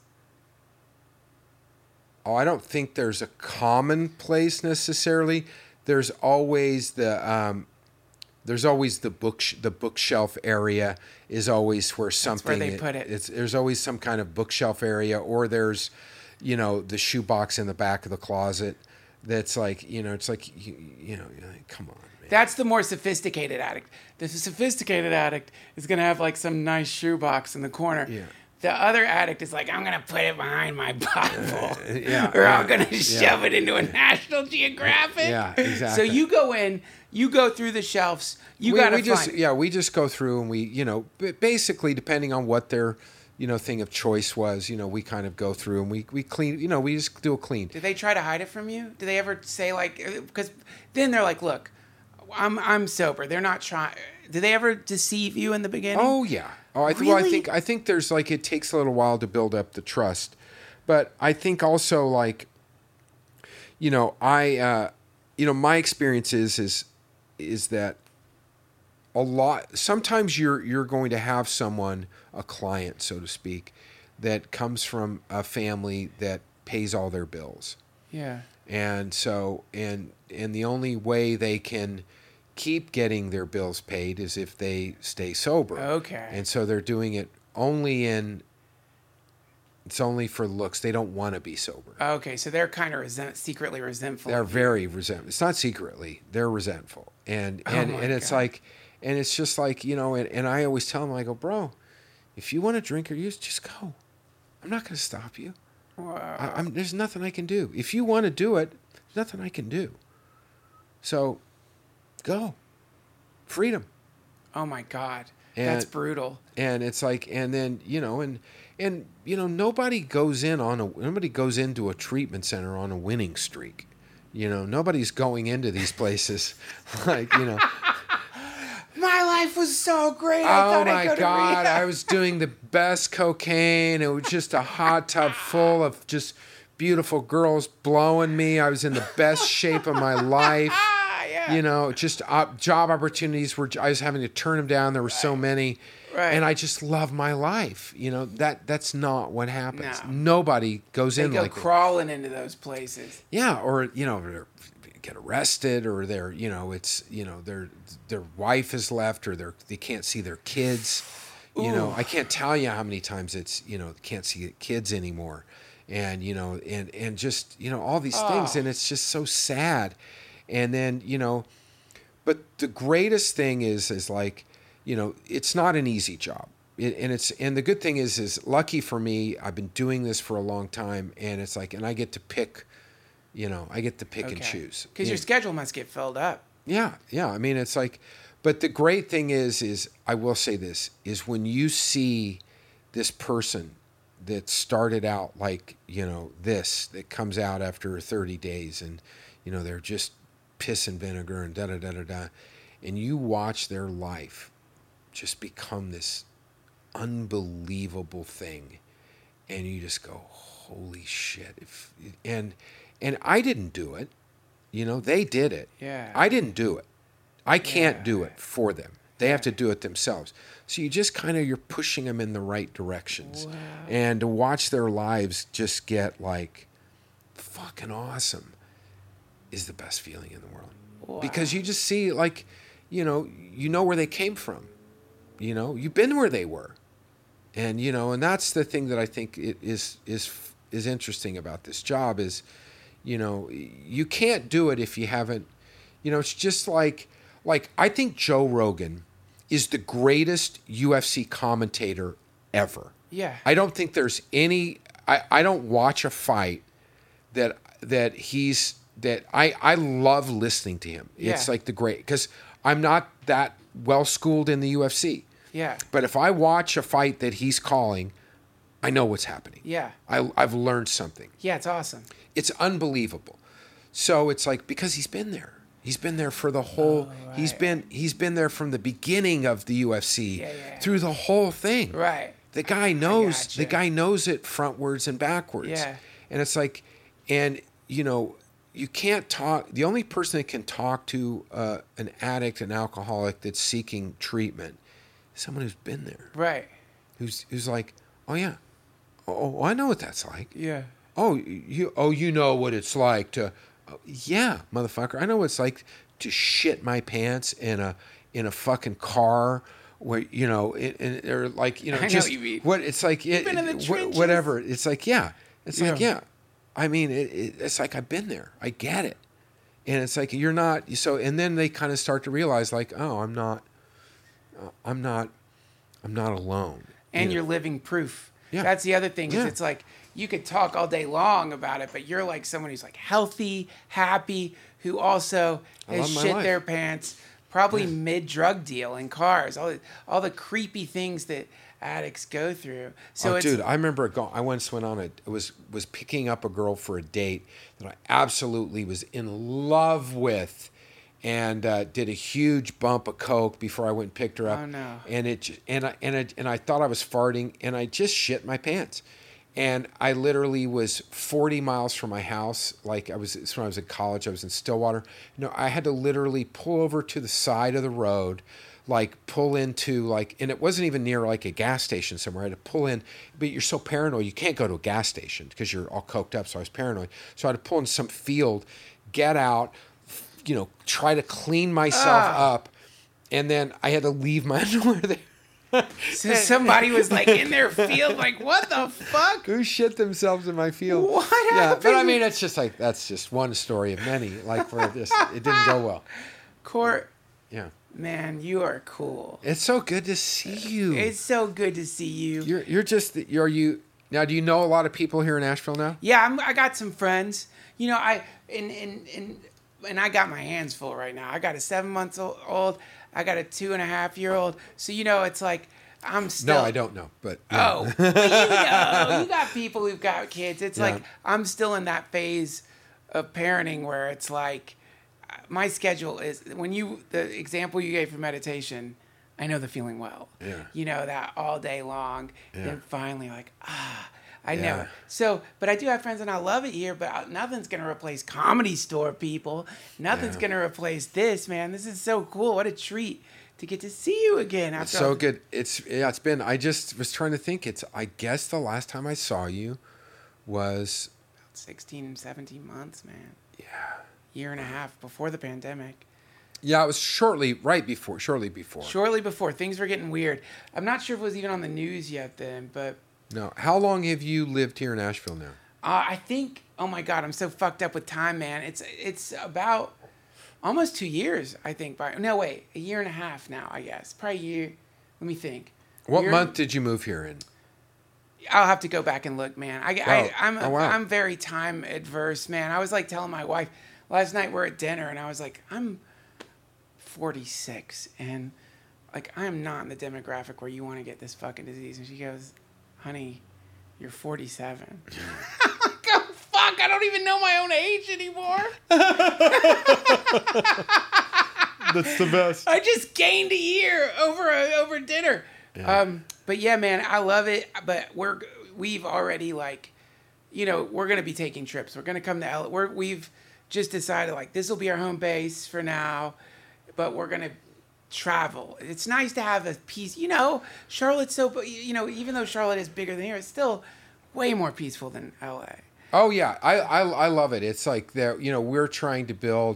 Oh, I don't think there's a common place necessarily. There's always the um, there's always the book the bookshelf area is always where something.
That's where they put it.
It's there's always some kind of bookshelf area, or there's, you know, the shoebox in the back of the closet. That's like, you know, it's like you, you know, you're like, come on, man.
That's the more sophisticated addict. The sophisticated addict is gonna have like some nice shoebox in the corner.
Yeah.
The other addict is like, I'm going to put it behind my Bible.
Uh, yeah,
or
yeah,
I'm going to shove
yeah.
it into a National Geographic.
Yeah, exactly.
So you go in, you go through the shelves, you
we,
got to
we
find.
Just, yeah, we just go through and we, you know, basically depending on what their, you know, thing of choice was, you know, we kind of go through and we, we clean, you know, we just do a clean.
Did they try to hide it from you? Did they ever say like, because then they're like, look, I'm I'm sober. They're not trying. Did they ever deceive you in the beginning?
Oh, yeah. Oh, I th-
really?
well, I think I think there's like it takes a little while to build up the trust, but I think also like, you know, I, uh, you know, my experience is is is that a lot. Sometimes you're you're going to have someone, a client, so to speak, that comes from a family that pays all their bills.
Yeah.
And so and and the only way they can keep getting their bills paid is if they stay sober.
Okay.
And so they're doing it only in, it's only for looks. They don't want to be sober.
Okay, so they're kind of resent, secretly resentful.
They're very resentful. It's not secretly. They're resentful. And and,
oh
and it's
God.
like, and it's just like, you know, and, and I always tell them, I go, bro, if you want to drink or use, just go. I'm not going to stop you.
Wow.
I, I'm, there's nothing I can do. If you want to do it, there's nothing I can do. So go. Freedom.
Oh my God.
And,
That's brutal.
And it's like, and then, you know, and, and, you know, nobody goes in on a, nobody goes into a treatment center on a winning streak. You know, nobody's going into these places like, you know.
My life was so great. I
Oh
thought
my
I
God. I was doing the best cocaine. It was just a hot tub full of just beautiful girls blowing me. I was in the best shape of my life.
Yeah.
You know, just uh, job opportunities were, I was having to turn them down. There were so many.
Right.
And I just love my life. You know, that that's not what happens.
No.
Nobody goes
They
in
go
like that.
crawling into those places.
Yeah, or, you know, they're, get arrested, or they're, you know, it's, you know, their their wife is left, or they're, they can't see their kids. You
Ooh.
know, I can't tell you how many times it's, you know, can't see kids anymore. And, you know, and, and just, you know, all these
Oh.
things. And it's just so sad. And then, you know, but the greatest thing is, is like, you know, it's not an easy job. It, and it's, and the good thing is, is lucky for me, I've been doing this for a long time, and it's like, and I get to pick, you know, I get to pick
Okay.
and choose.
Because
Yeah.
your schedule must get filled up.
Yeah. Yeah. I mean, it's like, but the great thing is, is I will say this, is when you see this person that started out like, you know, this, that comes out after thirty days, and, you know, they're just piss and vinegar and da da da da da, and you watch their life just become this unbelievable thing, and you just go, holy shit. If, and and I didn't do it, you know, they did it.
Yeah.
I didn't do it. I can't
Yeah.
do it for them. They have to do it themselves. So you just kind of, you're pushing them in the right directions.
Wow.
And to watch their lives just get like fucking awesome is the best feeling in the world.
Wow.
Because you just see, like, you know, you know where they came from. You know, you've been where they were. And, you know, and that's the thing that I think it is is is interesting about this job is, you know, you can't do it if you haven't, you know, it's just like, like I think Joe Rogan is the greatest U F C commentator ever.
Yeah.
I don't think there's any, I, I don't watch a fight that, that he's, that I, I love listening to him.
Yeah.
It's like the great, because I'm not that well schooled in the U F C.
Yeah.
But if I watch a fight that he's calling, I know what's happening.
Yeah.
I, I've learned something.
Yeah, it's awesome.
It's unbelievable. So it's like, because he's been there. He's been there for the whole,
Oh, right.
he's been he's been there from the beginning of the U F C
Yeah, yeah.
through the whole thing.
Right.
The guy knows,
gotcha.
the guy knows it frontwards and backwards.
Yeah.
And it's like, and you know, you can't talk, the only person that can talk to uh, an addict, an alcoholic that's seeking treatment, is someone who's been there.
Right.
Who's who's like, oh yeah, oh, I know what that's like.
Yeah.
Oh, you oh you know what it's like to, oh, yeah, motherfucker, I know what it's like to shit my pants in a in a fucking car where you know it, and or like you know
I know
just
what you mean.
what it's like it,
been in the
wh-
trenches.
whatever it's like yeah it's like
Yeah.
yeah, I mean it, it, it's like I've been there, I get it, and it's like you're not so and then they kind of start to realize like oh I'm not uh, I'm not I'm not alone
And
you
you're
know?
living proof.
Yeah.
That's the other thing is
Yeah.
it's like you could talk all day long about it, but you're like someone who's like healthy, happy, who also
I
has
love my
shit
life.
their pants, probably mid drug deal in cars, all the, all the creepy things that addicts go through. So
oh,
it's
dude, I remember go, I once went on a was was picking up a girl for a date that I absolutely was in love with, and uh, did a huge bump of coke before I went and picked her up.
Oh, no.
And it j- and I and I and I thought I was farting, and I just shit my pants. And I literally was forty miles from my house. Like I was it's when I was in college. I was in Stillwater. You know, I had to literally pull over to the side of the road, like pull into like, and it wasn't even near like a gas station somewhere. I had to pull in, but you're so paranoid. You can't go to a gas station because you're all coked up. So I was paranoid. So I had to pull in some field, get out, you know, try to clean myself
Ah.
up. And then I had to leave my underwear there.
so somebody was like in their field, like, what the fuck?
Who shit themselves in my field?
What
Yeah, but I
happened?
mean, it's just like that's just one story of many. Like where this, it didn't go well.
Court,
Yeah,
man, you are cool.
it's so good to see you.
It's so good to see you.
you're you're just you're you now. Do you know a lot of people here in Asheville now?
Yeah, I'm, I got some friends. You know, I and and and and I got my hands full right now. I got a seven months old. I got a two and a half year old. So you know, it's like I'm still.
No, I don't know, but yeah.
Oh, well, you know, you got people who've got kids. It's
Yeah.
like I'm still in that phase of parenting where it's like my schedule is when you the example you gave for meditation. I know the feeling well.
Yeah.
You know that all day long.
Yeah.
Then finally, like ah. I
Yeah.
know. So, but I do have friends and I love it here, but nothing's going to replace Comedy Store people. Nothing's
Yeah.
going to replace this, man. This is so cool. What a treat to get to see you again.
It's
After
so
all-
good. It's yeah. It's been. I just was trying to think. It's. I guess the last time I saw you was.
sixteen, seventeen months, man.
Yeah.
Year and a half before the pandemic.
Yeah, it was shortly right before. Shortly before.
Shortly before. Things were getting weird. I'm not sure if it was even on the news yet then, but
No. How long have you lived here in Asheville now?
uh, I think, oh my God, I'm so fucked up with time, man. It's it's about almost two years, I think. By No, wait, a year and a half now, I guess. Probably a year. Let me think.
What
Year-
month did you move here in?
I'll have to go back and look, man. I,
Oh.
I, I'm
Oh, wow.
I'm very time adverse, man. I was like telling my wife last night we're at dinner, and I was like, I'm forty-six, and like I am not in the demographic where you want to get this fucking disease. And she goes, honey, you're forty-seven. I'm like, oh, fuck, I don't even know my own age anymore.
That's the best.
I just gained a year over a, over dinner.
Yeah.
Um, but yeah, man, I love it. But we're we've already like, you know, we're gonna be taking trips. We're gonna come to L. We're we've just decided like this will be our home base for now, but we're gonna travel. It's nice to have a piece. You know, Charlotte's so you know even though Charlotte is bigger than here, it's still way more peaceful than L A.
Oh yeah, I, I I love it. It's like there. You know, we're trying to build.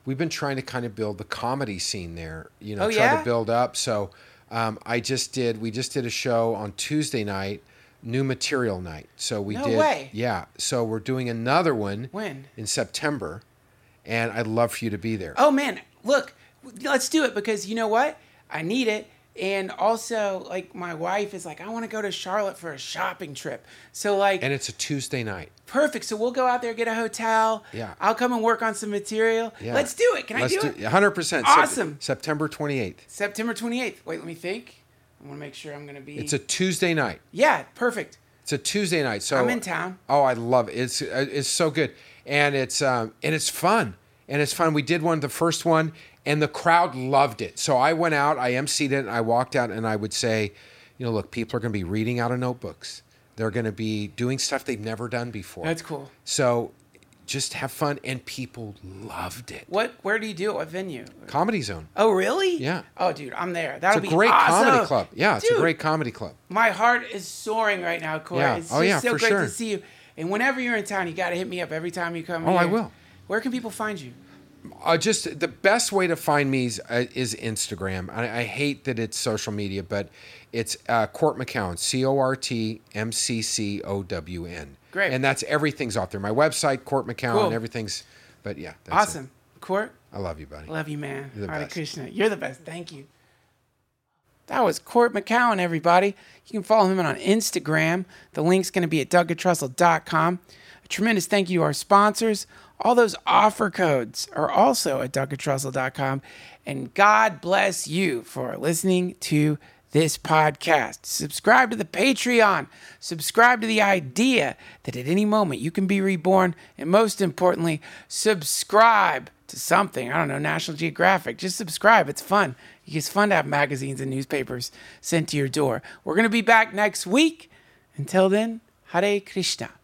we've been trying to kind of build the comedy scene there. You know,
Oh,
try
yeah?
to build up. So um, I just did. We just did a show on Tuesday night, New Material Night. So we
No
did.
way.
Yeah. So we're doing another one.
When?
In September, and I'd love for you to be there.
Oh man, look, let's do it because you know what? I need it. And also, like, my wife is like, I want to go to Charlotte for a shopping trip. So, like,
And it's a Tuesday night.
perfect. So we'll go out there, get a hotel.
Yeah.
I'll come and work on some material.
Yeah.
Let's do it. Can
Let's
I do, it?
one hundred percent.
Awesome.
September twenty-eighth.
September twenty-eighth. Wait, let me think. I want to make sure I'm going to be.
It's a Tuesday night.
Yeah, perfect.
It's a Tuesday night. So
I'm in town.
Oh, I love it. It's uh, it's so good, and it's um and it's fun, and it's fun. We did one, the first one, and the crowd loved it. So I went out, I emceed it, and I walked out, and I would say, you know, look, people are going to be reading out of notebooks. They're going to be doing stuff they've never done before.
That's cool.
So just have fun, and people loved it.
What? Where do you do it? What venue?
Comedy Zone.
Oh, really?
Yeah.
Oh, dude, I'm there. That'll
It's a
be
great
awesome.
comedy club. Yeah, it's
Dude,
a great comedy club.
My heart is soaring right now, Corey.
Yeah.
It's
Oh,
just
yeah,
so
for
great
sure.
to see you. And whenever you're in town, you got to hit me up every time you come
Oh,
here.
I will.
Where can people find you?
Uh, just the best way to find me is, uh, is Instagram. I, I hate that it's social media, but it's uh, Court McCown, C O R T M C C O W N.
Great.
And that's everything's out there. My website, Court McCown,
Cool.
everything's. But yeah, that's
Awesome.
it.
Court,
I love you, buddy.
love you, man.
You're the
Hare
best.
Krishna. You're the best. Thank you. That was Court McCown, everybody. You can follow him on Instagram. The link's going to be at doug trussell dot com. A tremendous thank you to our sponsors. All those offer codes are also at doug trussell dot com. And God bless you for listening to this podcast. Subscribe to the Patreon. Subscribe to the idea that at any moment you can be reborn. And most importantly, subscribe to something. I don't know, National Geographic. Just subscribe. It's fun. It's fun to have magazines and newspapers sent to your door. We're going to be back next week. Until then, Hare Krishna.